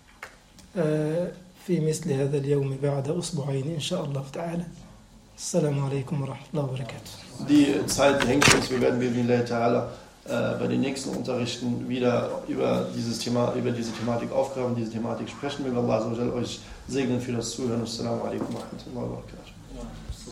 Speaker 1: في مثل هذا اليوم بعد أسبوعين إن شاء الله تعالى. السلام عليكم ورحمة الله وبركاته.
Speaker 2: Die Zeit hängt uns, wir werden bi'idhnillahi ta'ala äh, bei den nächsten Unterrichten wieder über dieses Thema, über diese Thematik aufgraben, diese Thematik sprechen. Möge Allah euch segnen für das Zuhören. Assalamu alaikum wa rahmatullahi wa barakatuh.